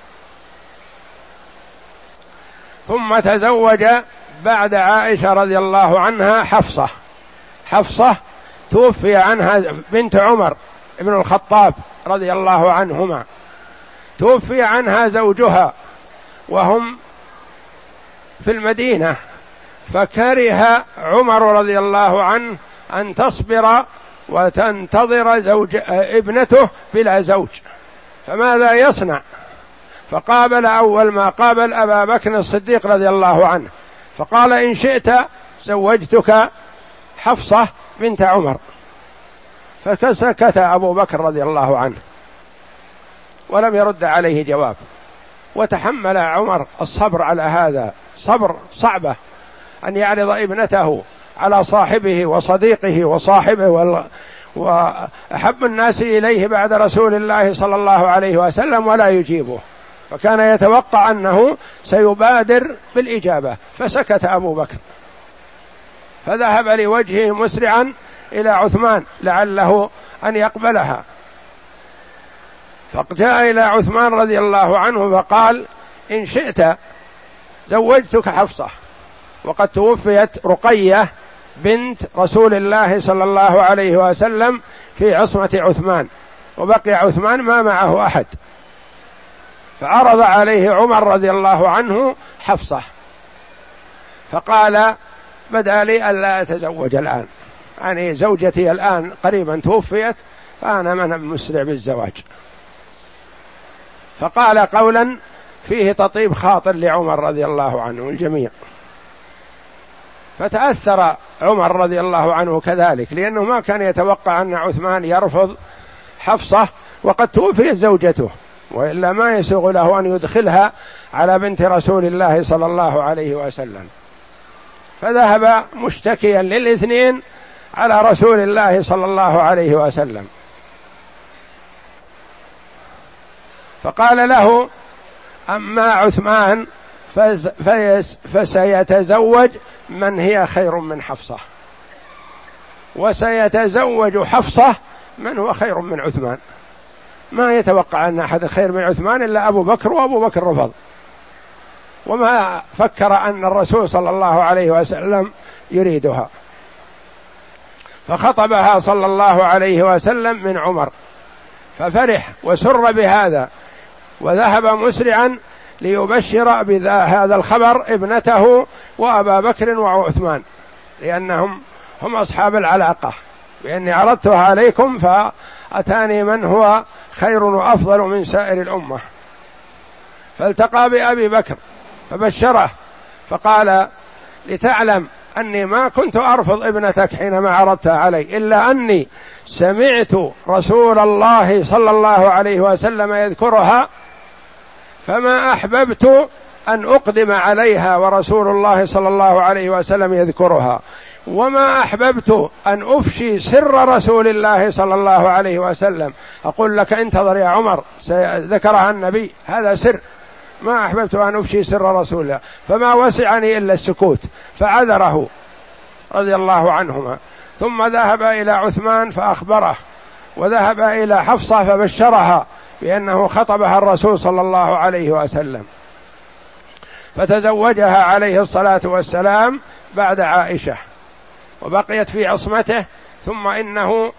ثم تزوج بعد عائشة رضي الله عنها حفصة توفي عنها بنت عمر بن الخطاب رضي الله عنهما، توفي عنها زوجها وهم في المدينة، فكره عمر رضي الله عنه أن تصبر وتنتظر ابنته بلا زوج، فماذا يصنع؟ فقابل أول ما قابل أبا بكر الصديق رضي الله عنه، فقال إن شئت زوجتك حفصة بنت عمر، فسكت أبو بكر رضي الله عنه ولم يرد عليه جواب، وتحمل عمر الصبر على هذا، صبر صعبة أن يعرض ابنته على صاحبه وصديقه وصاحبه وأحب الناس إليه بعد رسول الله صلى الله عليه وسلم ولا يجيبه، فكان يتوقع أنه سيبادر بالإجابة، فسكت أبو بكر، فذهب لوجهه مسرعا إلى عثمان لعله أن يقبلها، فجاء إلى عثمان رضي الله عنه فقال إن شئت زوجتك حفصة، وقد توفيت رقية بنت رسول الله صلى الله عليه وسلم في عصمة عثمان، وبقي عثمان ما معه أحد، فعرض عليه عمر رضي الله عنه حفصة، فقال بدا لي ألا أتزوج الآن، يعني زوجتي الآن قريبا توفيت فأنا من مسرع بالزواج، فقال قولا فيه تطيب خاطر لعمر رضي الله عنه الجميع، فتأثر عمر رضي الله عنه كذلك، لأنه ما كان يتوقع أن عثمان يرفض حفصة وقد توفيت زوجته، وإلا ما يسوغ له أن يدخلها على بنت رسول الله صلى الله عليه وسلم، فذهب مشتكيا للاثنين على رسول الله صلى الله عليه وسلم، فقال له أما عثمان فسيتزوج من هي خير من حفصة، وسيتزوج حفصة من هو خير من عثمان، ما يتوقع أن أحد خير من عثمان إلا أبو بكر، وأبو بكر رفض، وما فكر أن الرسول صلى الله عليه وسلم يريدها، فخطبها صلى الله عليه وسلم من عمر، ففرح وسر بهذا، وذهب مسرعا ليبشر بهذا الخبر ابنته وأبا بكر وعثمان، لأنهم هم أصحاب العلاقة، بأني عرضتها عليكم فأتاني من هو خير وأفضل من سائر الأمة. فالتقى بأبي بكر فبشره فقال: لتعلم أني ما كنت أرفض ابنتك حينما عرضتها علي، إلا أني سمعت رسول الله صلى الله عليه وسلم يذكرها، فما أحببت أن أقدم عليها ورسول الله صلى الله عليه وسلم يذكرها، وما أحببت أن أفشي سر رسول الله صلى الله عليه وسلم، أقول لك انتظر يا عمر ذكرها النبي، هذا سر، ما أحببت أن أفشي سر رسول الله، فما وسعني إلا السكوت، فعذره رضي الله عنهما. ثم ذهب إلى عثمان فأخبره، وذهب إلى حفصة فبشرها بأنه خطبها الرسول صلى الله عليه وسلم، فتزوجها عليه الصلاة والسلام بعد عائشة، وبقيت في عصمته. ثم إنه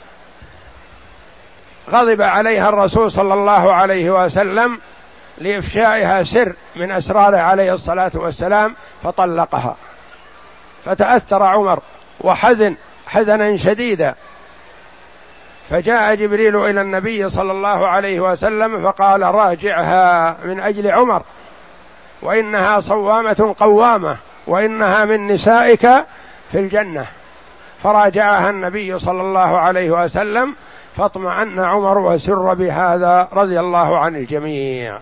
غضب عليها الرسول صلى الله عليه وسلم لإفشائها سر من أسراره عليه الصلاة والسلام، فطلقها. فتأثر عمر وحزن حزنا شديدا، فجاء جبريل إلى النبي صلى الله عليه وسلم فقال: راجعها من أجل عمر، وإنها صوامة قوامة، وإنها من نسائك في الجنة. فراجعها النبي صلى الله عليه وسلم، فاطمأن عمر وسر بهذا رضي الله عن الجميع.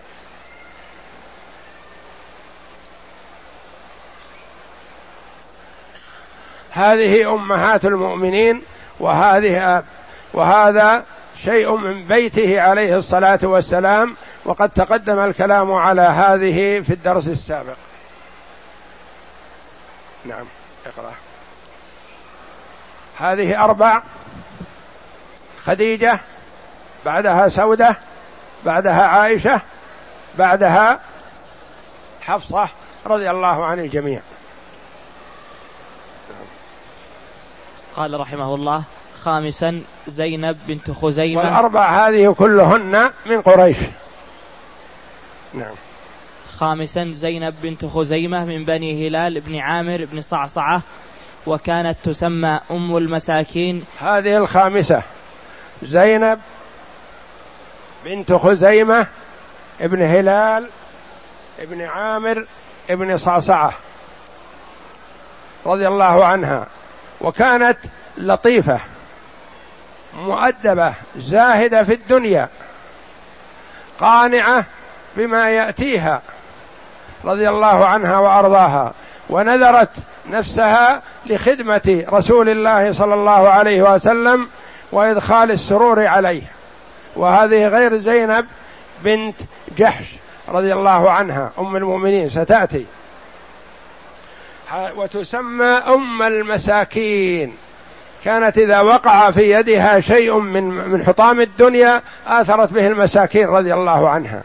هذه أمهات المؤمنين، وهذا شيء من بيته عليه الصلاة والسلام، وقد تقدم الكلام على هذه في الدرس السابق. نعم اقرأ. هذه 4: خديجة، بعدها سودة، بعدها عائشة، بعدها حفصة رضي الله عن الجميع. قال رحمه الله: خامسا زينب بنت خزيمة. وال4 هذه كلهن من قريش. نعم. خامسا زينب بنت خزيمة من بني هلال بن عامر بن صعصعة، وكانت تسمى أم المساكين. هذه الخامسة زينب بنت خزيمة ابن هلال ابن عامر ابن صعصعة رضي الله عنها، وكانت لطيفة مؤدبة زاهدة في الدنيا، قانعة بما يأتيها رضي الله عنها وأرضاها، ونذرت نفسها لخدمة رسول الله صلى الله عليه وسلم وإدخال السرور عليه. وهذه غير زينب بنت جحش رضي الله عنها أم المؤمنين، ستأتي. وتسمى أم المساكين، كانت إذا وقع في يدها شيء من حطام الدنيا آثرت به المساكين رضي الله عنها.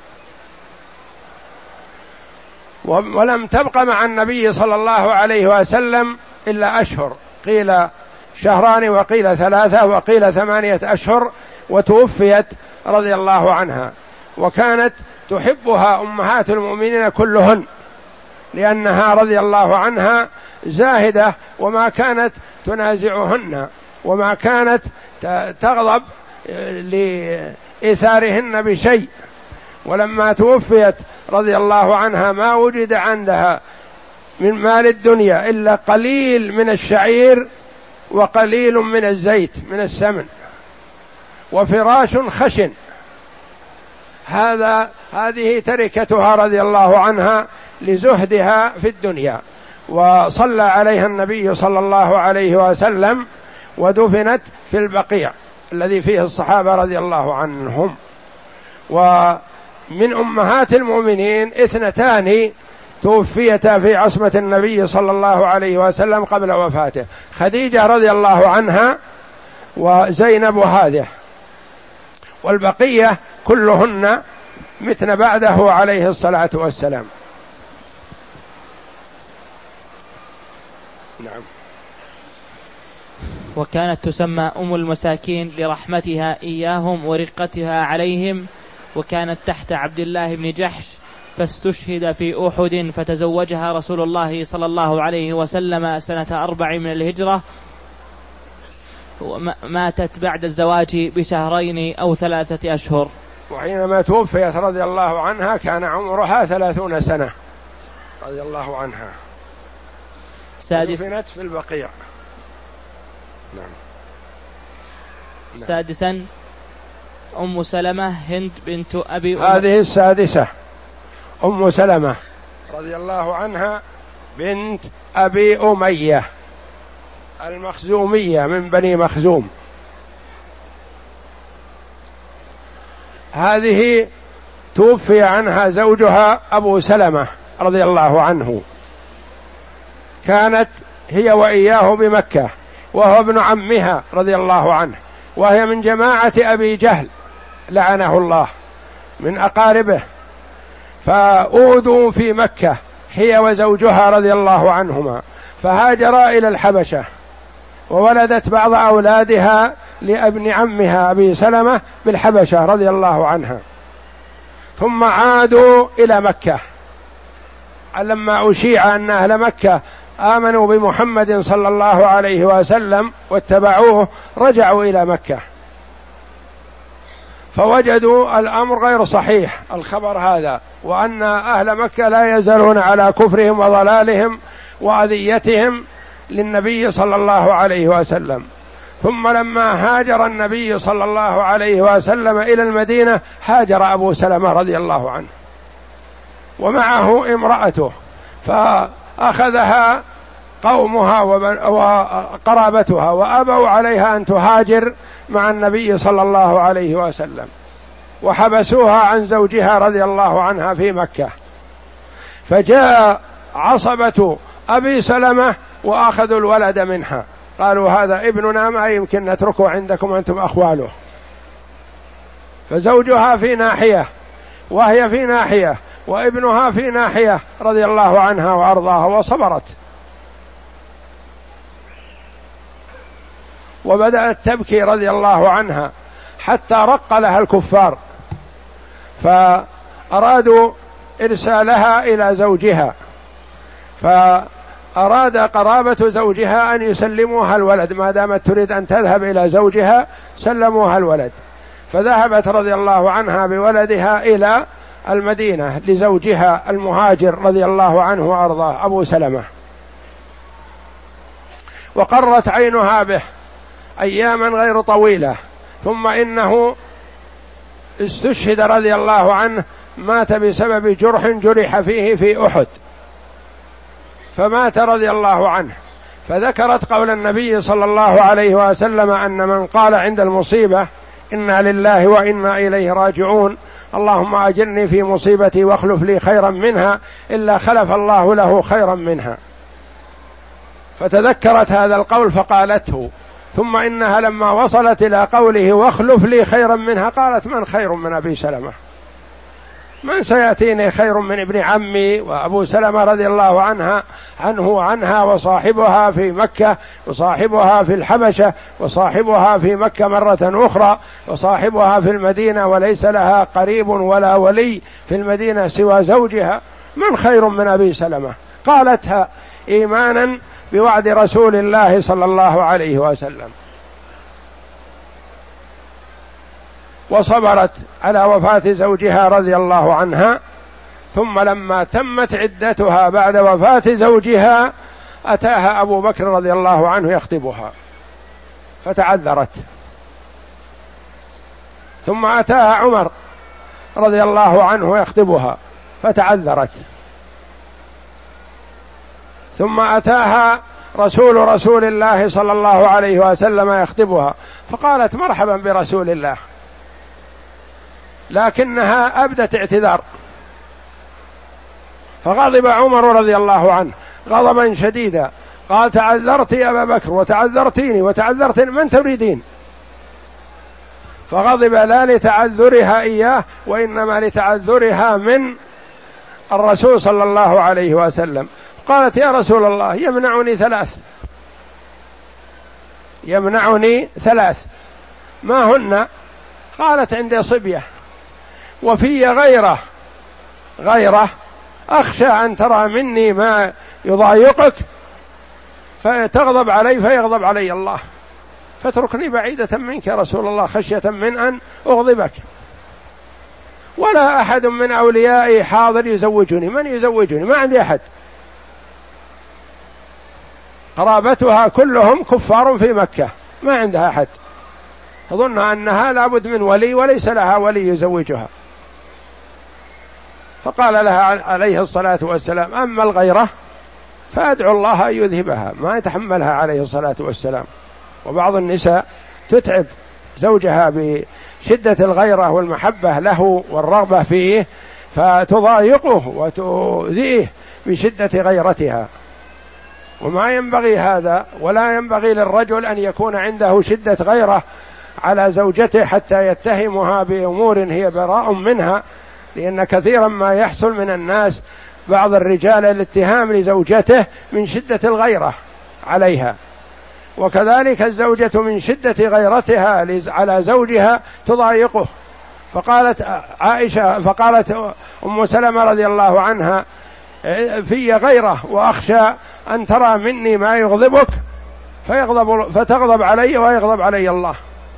ولم تبق مع النبي صلى الله عليه وسلم إلا أشهر، قيل 2 وقيل 3 وقيل 8 أشهر، وتوفيت رضي الله عنها. وكانت تحبها أمهات المؤمنين كلهن، لأنها رضي الله عنها زاهدة، وما كانت تنازعهن، وما كانت تغضب لإيثارهن بشيء. ولما توفيت رضي الله عنها ما وجد عندها من مال الدنيا إلا قليل من الشعير وقليل من الزيت من السمن، وفراش خشن. هذه تركتها رضي الله عنها لزهدها في الدنيا. وصلى عليها النبي صلى الله عليه وسلم، ودفنت في البقيع الذي فيه الصحابة رضي الله عنهم. ومن أمهات المؤمنين 2 توفيتا في عصمة النبي صلى الله عليه وسلم قبل وفاته: خديجة رضي الله عنها وزينب هذه. والبقية كلهن متن بعده عليه الصلاة والسلام. نعم. وكانت تسمى أم المساكين لرحمتها إياهم ورقتها عليهم، وكانت تحت عبد الله بن جحش فاستشهد في أحد، فتزوجها رسول الله صلى الله عليه وسلم سنة 4 من الهجرة، وماتت بعد الزواج بشهرين أو 3 أشهر. وحينما توفيت رضي الله عنها كان عمرها 30 سنة رضي الله عنها. دفنت في البقيع. نعم. سادسا أم سلمة هند بنت أبي هذه السادسة أم سلمة رضي الله عنها بنت أبي أمية المخزومية من بني مخزوم. هذه توفي عنها زوجها أبو سلمة رضي الله عنه، كانت هي وإياه بمكة، وهو ابن عمها رضي الله عنه، وهي من جماعة أبي جهل لعنه الله من أقاربه، فأوذوا في مكة هي وزوجها رضي الله عنهما، فهاجرا إلى الحبشة، وولدت بعض أولادها لابن عمها أبي سلمة بالحبشة رضي الله عنها، ثم عادوا إلى مكة لما أشيع أن أهل مكة آمنوا بمحمد صلى الله عليه وسلم واتبعوه، رجعوا إلى مكة فوجدوا الأمر غير صحيح الخبر هذا، وأن أهل مكة لا يزالون على كفرهم وضلالهم وأذيتهم للنبي صلى الله عليه وسلم. ثم لما هاجر النبي صلى الله عليه وسلم إلى المدينة هاجر أبو سلمة رضي الله عنه ومعه امرأته، فأخذها قومها وقرابتها وأبوا عليها أن تهاجر مع النبي صلى الله عليه وسلم، وحبسوها عن زوجها رضي الله عنها في مكة. فجاء عصبة أبي سلمة وأخذوا الولد منها، قالوا هذا ابننا ما يمكن نتركه عندكم أنتم أخواله. فزوجها في ناحية وهي في ناحية وابنها في ناحية رضي الله عنها وأرضاها، وصبرت وبدأت تبكي رضي الله عنها حتى رق لها الكفار، فأرادوا إرسالها إلى زوجها، فأراد قرابة زوجها أن يسلموها الولد، ما دامت تريد أن تذهب إلى زوجها سلموها الولد، فذهبت رضي الله عنها بولدها إلى المدينة لزوجها المهاجر رضي الله عنه وأرضاه أبو سلمة، وقرت عينها به أياما غير طويلة، ثم إنه استشهد رضي الله عنه، مات بسبب جرح جرح فيه في أحد، فمات رضي الله عنه. فذكرت قول النبي صلى الله عليه وسلم أن من قال عند المصيبة إنا لله وإنا إليه راجعون، اللهم أجرني في مصيبتي واخلف لي خيرا منها، إلا خلف الله له خيرا منها، فتذكرت هذا القول فقالته. ثم إنها لما وصلت إلى قوله واخلف لي خيرا منها قالت من خير من أبي سلمة؟ من سيأتيني خير من ابن عمي وأبو سلمة رضي الله عنها، وصاحبها في مكة، وصاحبها في الحبشة، وصاحبها في مكة مرة أخرى، وصاحبها في المدينة، وليس لها قريب ولا ولي في المدينة سوى زوجها، من خير من أبي سلمة؟ قالتها إيمانا بوعد رسول الله صلى الله عليه وسلم. وصبرت على وفاة زوجها رضي الله عنها، ثم لما تمت عدتها بعد وفاة زوجها أتاها أبو بكر رضي الله عنه يخطبها فتعذرت، ثم أتاها عمر رضي الله عنه يخطبها فتعذرت، ثم أتاها رسول الله صلى الله عليه وسلم يخطبها، فقالت مرحبا برسول الله، لكنها أبدت اعتذار، فغضب عمر رضي الله عنه غضبا شديدا، قال تعذرت يا أبا بكر وتعذرتيني وتعذرت من تريدين؟ فغضب لا لتعذرها إياه وإنما لتعذرها من الرسول صلى الله عليه وسلم. قالت: يا رسول الله يمنعني ثلاث ما هن؟ قالت: عندي صبية وفي غيرة أخشى أن ترى مني ما يضايقك فتغضب علي فيغضب علي الله، فاتركني بعيدة منك يا رسول الله خشية من أن أغضبك. ولا أحد من أوليائي حاضر يزوجني، من يزوجني؟ ما عندي أحد. قرابتها كلهم كفار في مكة، ما عندها أحد، تظن أنها لابد من ولي وليس لها ولي يزوجها. فقال لها عليه الصلاة والسلام: أما الغيرة فأدعو الله أن يذهبها، ما يتحملها عليه الصلاة والسلام. وبعض النساء تتعب زوجها بشدة الغيرة والمحبة له والرغبة فيه، فتضايقه وتؤذيه بشدة غيرتها، وما ينبغي هذا، ولا ينبغي للرجل أن يكون عنده شدة غيرة على زوجته حتى يتهمها بأمور هي براء منها، لأن كثيرا ما يحصل من الناس بعض الرجال الاتهام لزوجته من شدة الغيرة عليها، وكذلك الزوجة من شدة غيرتها على زوجها تضايقه. فقالت أم سلمة رضي الله عنها: في غيرة وأخشى أن ترى مني ما يغضبك فتغضب علي ويغضب علي الله.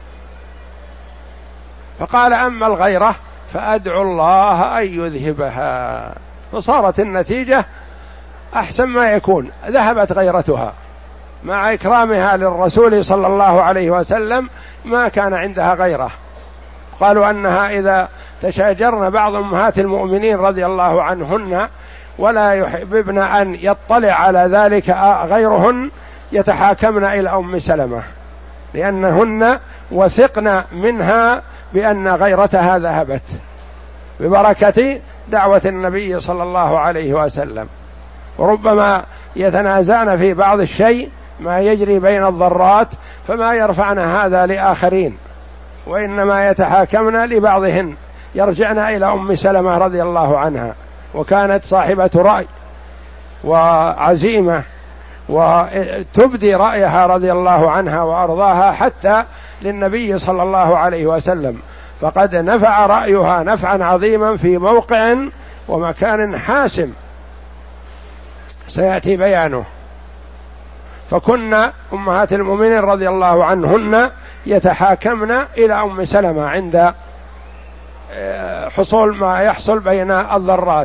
فقال: أما الغيرة فأدعو الله أن يذهبها. فصارت النتيجة أحسن ما يكون، ذهبت غيرتها مع إكرامها للرسول صلى الله عليه وسلم، ما كان عندها غيرة. قالوا أنها إذا تشاجرن بعض أمهات المؤمنين رضي الله عنهن ولا يحببن أن يطلع على ذلك غيرهن يتحاكمن إلى أم سلمة، لأنهن وثقن منها بأن غيرتها ذهبت ببركة دعوة النبي صلى الله عليه وسلم. وربما يتنازعن في بعض الشيء ما يجري بين الضرات، فما يرفعن هذا لآخرين، وإنما يتحاكمن لبعضهن، يرجعن إلى أم سلمة رضي الله عنها، وكانت صاحبة رأي وعزيمة، وتبدي رأيها رضي الله عنها وأرضاها حتى للنبي صلى الله عليه وسلم، فقد نفع رأيها نفعا عظيما في موقع ومكان حاسم سيأتي بيانه. فكن أمهات المؤمنين رضي الله عنهن يتحاكمن إلى أم سلمة عند حصول ما يحصل بين الضرات.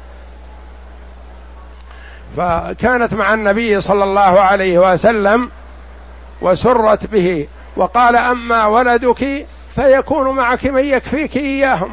فكانت مع النبي صلى الله عليه وسلم وسرت به، وقال: أما ولدك فيكون معك من يكفيك إياهم.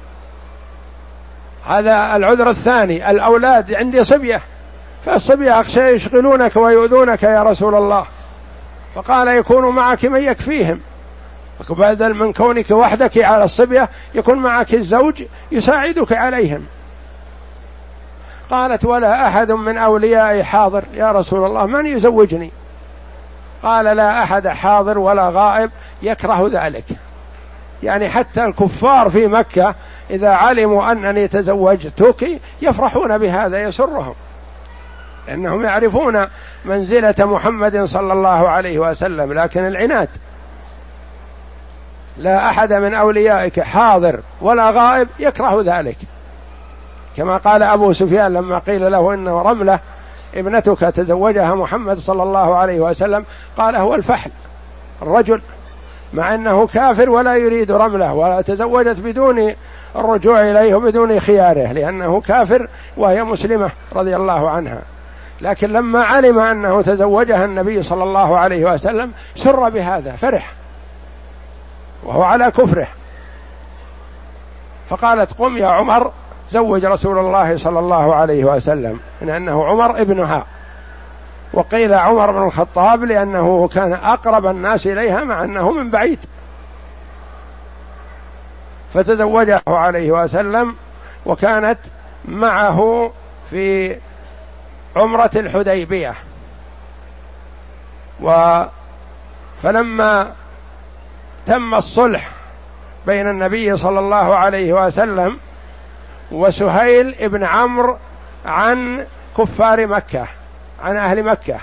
هذا العذر الثاني، الأولاد عندي صبية، فالصبية أخشى يشغلونك ويؤذونك يا رسول الله، فقال: يكون معك من يكفيهم، بدل من كونك وحدك على الصبية يكون معك الزوج يساعدك عليهم. قالت: ولا أحد من أوليائي حاضر يا رسول الله، من يزوجني؟ قال: لا أحد حاضر ولا غائب يكره ذلك. يعني حتى الكفار في مكة إذا علموا أنني تزوجتك يفرحون بهذا، يسرهم، لأنهم يعرفون منزلة محمد صلى الله عليه وسلم. لكن العناد، لا أحد من أوليائك حاضر ولا غائب يكره ذلك، كما قال أبو سفيان لما قيل له إن رملة ابنتك تزوجها محمد صلى الله عليه وسلم، قال: هو الفحل الرجل، مع أنه كافر ولا يريد رملة، ولا تزوجت بدون الرجوع إليه وبدون خياره، لأنه كافر وهي مسلمة رضي الله عنها. لكن لما علم أنه تزوجها النبي صلى الله عليه وسلم سر بهذا، فرح وهو على كفره. فقالت: قم يا عمر زوج رسول الله صلى الله عليه وسلم، لأنه عمر ابنها، وقيل عمر بن الخطاب لأنه كان أقرب الناس إليها مع أنه من بعيد. فتزوجه عليه وسلم، وكانت معه في عمرة الحديبية. فلما تم الصلح بين النبي صلى الله عليه وسلم وسهيل ابن عمرو عن كفار مكة، عن أهل مكة.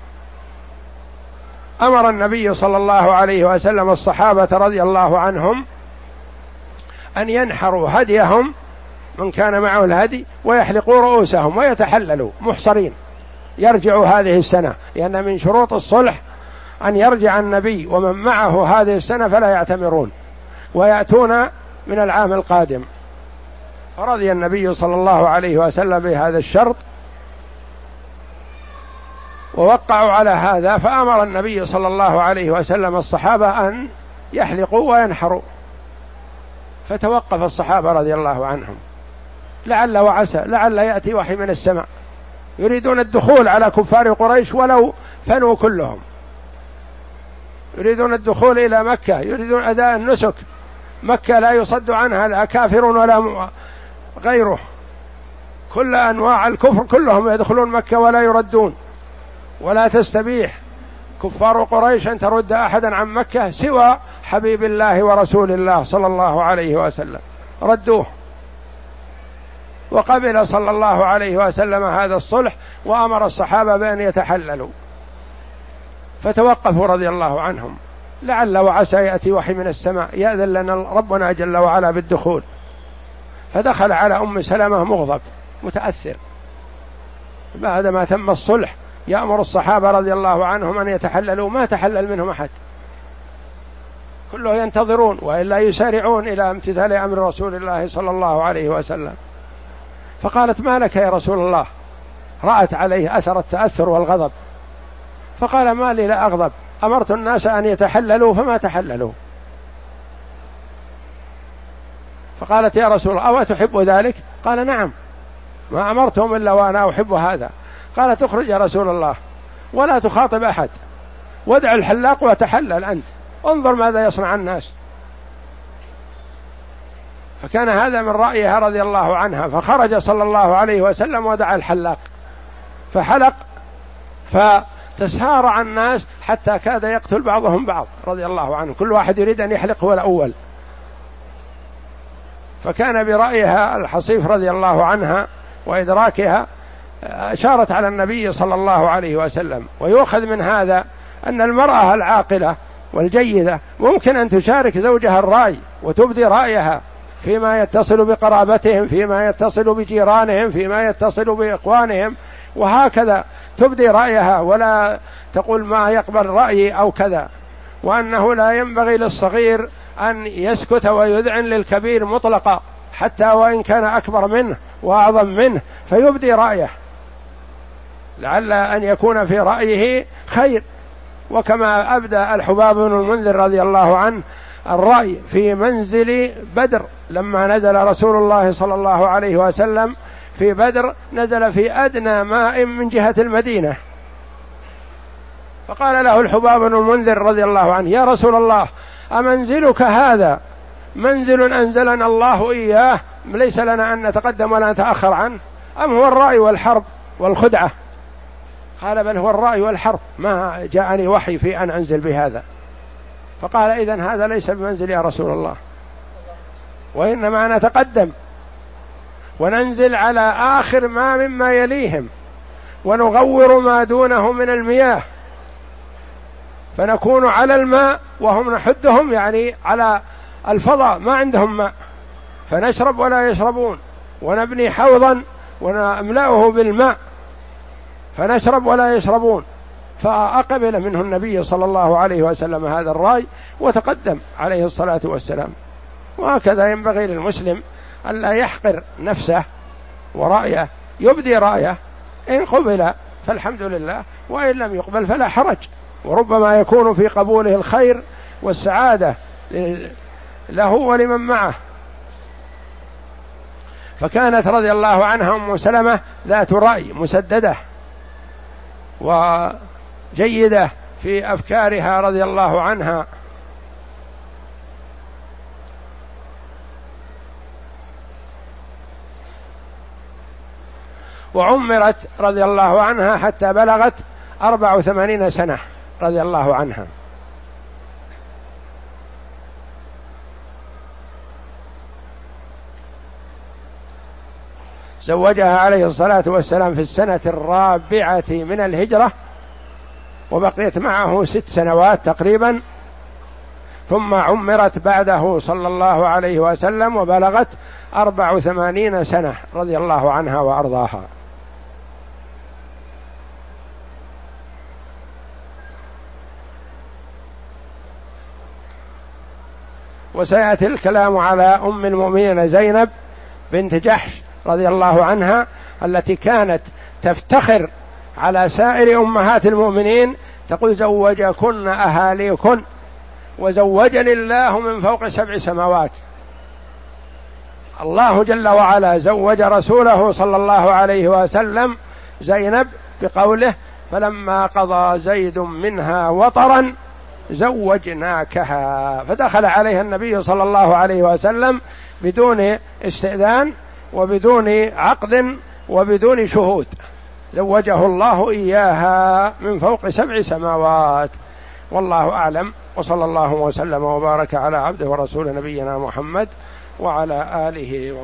أمر النبي صلى الله عليه وسلم الصحابة رضي الله عنهم أن ينحروا هديهم من كان معه الهدي ويحلقوا رؤوسهم ويتحللوا محصرين، يرجعوا هذه السنة، لأن من شروط الصلح أن يرجع النبي ومن معه هذه السنة فلا يعتمرون ويأتون من العام القادم. فرضي النبي صلى الله عليه وسلم بهذا الشرط ووقعوا على هذا، فأمر النبي صلى الله عليه وسلم الصحابة أن يحلقوا وينحروا، فتوقف الصحابة رضي الله عنهم لعل وعسى، لعل يأتي وحي من السماء، يريدون الدخول على كفار قريش ولو فنوا كلهم، يريدون الدخول إلى مكة، يريدون أداء النسك، مكة لا يصد عنها لا كافر ولا غيره، كل أنواع الكفر كلهم يدخلون مكة ولا يردون، ولا تستبيح كفار قريش أن ترد أحدا عن مكة سوى حبيب الله ورسول الله صلى الله عليه وسلم، ردوه. وقبل صلى الله عليه وسلم هذا الصلح وأمر الصحابة بأن يتحللوا، فتوقفوا رضي الله عنهم لعل وعسى يأتي وحي من السماء يأذن لنا ربنا جل وعلا بالدخول. فدخل على أم سلمة مغضب متأثر بعدما تم الصلح، يأمر الصحابة رضي الله عنهم أن يتحللوا، ما تحلل منهم أحد، كله ينتظرون وإلا يسارعون إلى امتثال أمر رسول الله صلى الله عليه وسلم. فقالت: ما لك يا رسول الله؟ رأت عليه أثر التأثر والغضب، فقال: ما لي لا أغضب، أمرت الناس أن يتحللوا فما تحللوا. فقالت: يا رسول الله أو تحب ذلك؟ قال: نعم، ما أمرتهم إلا وأنا أحب هذا. قالت: اخرج يا رسول الله ولا تخاطب أحد، وادع الحلاق وتحلل أنت، انظر ماذا يصنع الناس. فكان هذا من رأيها رضي الله عنها، فخرج صلى الله عليه وسلم ودعا الحلاق فحلق، فتسارع الناس حتى كاد يقتل بعضهم بعض رضي الله عنه، كل واحد يريد أن يحلق هو الأول. فكان برأيها الحصيف رضي الله عنها وإدراكها أشارت على النبي صلى الله عليه وسلم. ويؤخذ من هذا أن المرأة العاقلة والجيدة ممكن أن تشارك زوجها الرأي وتبدي رأيها فيما يتصل بقرابتهم، فيما يتصل بجيرانهم، فيما يتصل بإخوانهم، وهكذا تبدي رأيها ولا تقول ما يقبل رأيي أو كذا، وأنه لا ينبغي للصغير أن يسكت ويذعن للكبير مطلقا حتى وإن كان أكبر منه وأعظم منه، فيبدي رأيه لعل أن يكون في رأيه خير. وكما أبدى الحباب بن المنذر رضي الله عنه الرأي في منزل بدر، لما نزل رسول الله صلى الله عليه وسلم في بدر نزل في أدنى ماء من جهة المدينة، فقال له الحباب بن المنذر رضي الله عنه: يا رسول الله أمنزلك هذا منزل أنزلنا الله إياه ليس لنا أن نتقدم ولا نتأخر عنه، أم هو الرأي والحرب والخدعة؟ قال: بل هو الرأي والحرب، ما جاءني وحي في أن أنزل بهذا. فقال: إذن هذا ليس بمنزل يا رسول الله، وإنما نتقدم وننزل على آخر ما مما يليهم ونغور ما دونه من المياه، فنكون على الماء وهم نحدهم، يعني على الفضاء ما عندهم ماء، فنشرب ولا يشربون، ونبني حوضا ونملأه بالماء فنشرب ولا يشربون. فأقبل منه النبي صلى الله عليه وسلم هذا الرأي وتقدم عليه الصلاة والسلام. وهكذا ينبغي للمسلم أن لا يحقر نفسه ورأيه، يبدي رأيه، إن قبل فالحمد لله، وإن لم يقبل فلا حرج، وربما يكون في قبوله الخير والسعادة له ولمن معه. فكانت رضي الله عنها أم سلمة ذات رأي مسددة وجيدة في أفكارها رضي الله عنها. وعمرت رضي الله عنها حتى بلغت 84 سنة رضي الله عنها. زوجها عليه الصلاة والسلام في السنة 4 من الهجرة، وبقيت معه 6 سنوات تقريبا، ثم عمرت بعده صلى الله عليه وسلم وبلغت 84 سنة رضي الله عنها وأرضاها. وسيأتي الكلام على أم المؤمنين زينب بنت جحش رضي الله عنها، التي كانت تفتخر على سائر أمهات المؤمنين، تقول زوجكن أهاليكن وزوجني الله من فوق 7 سماوات. الله جل وعلا زوج رسوله صلى الله عليه وسلم زينب بقوله فلما قضى زيد منها وطرا زوجناكها، فدخل عليها النبي صلى الله عليه وسلم بدون استئذان وبدون عقد وبدون شهود، زوجه الله إياها من فوق 7 سماوات. والله أعلم، وصلى الله وسلم وبارك على عبده ورسوله نبينا محمد وعلى آله وصحبه.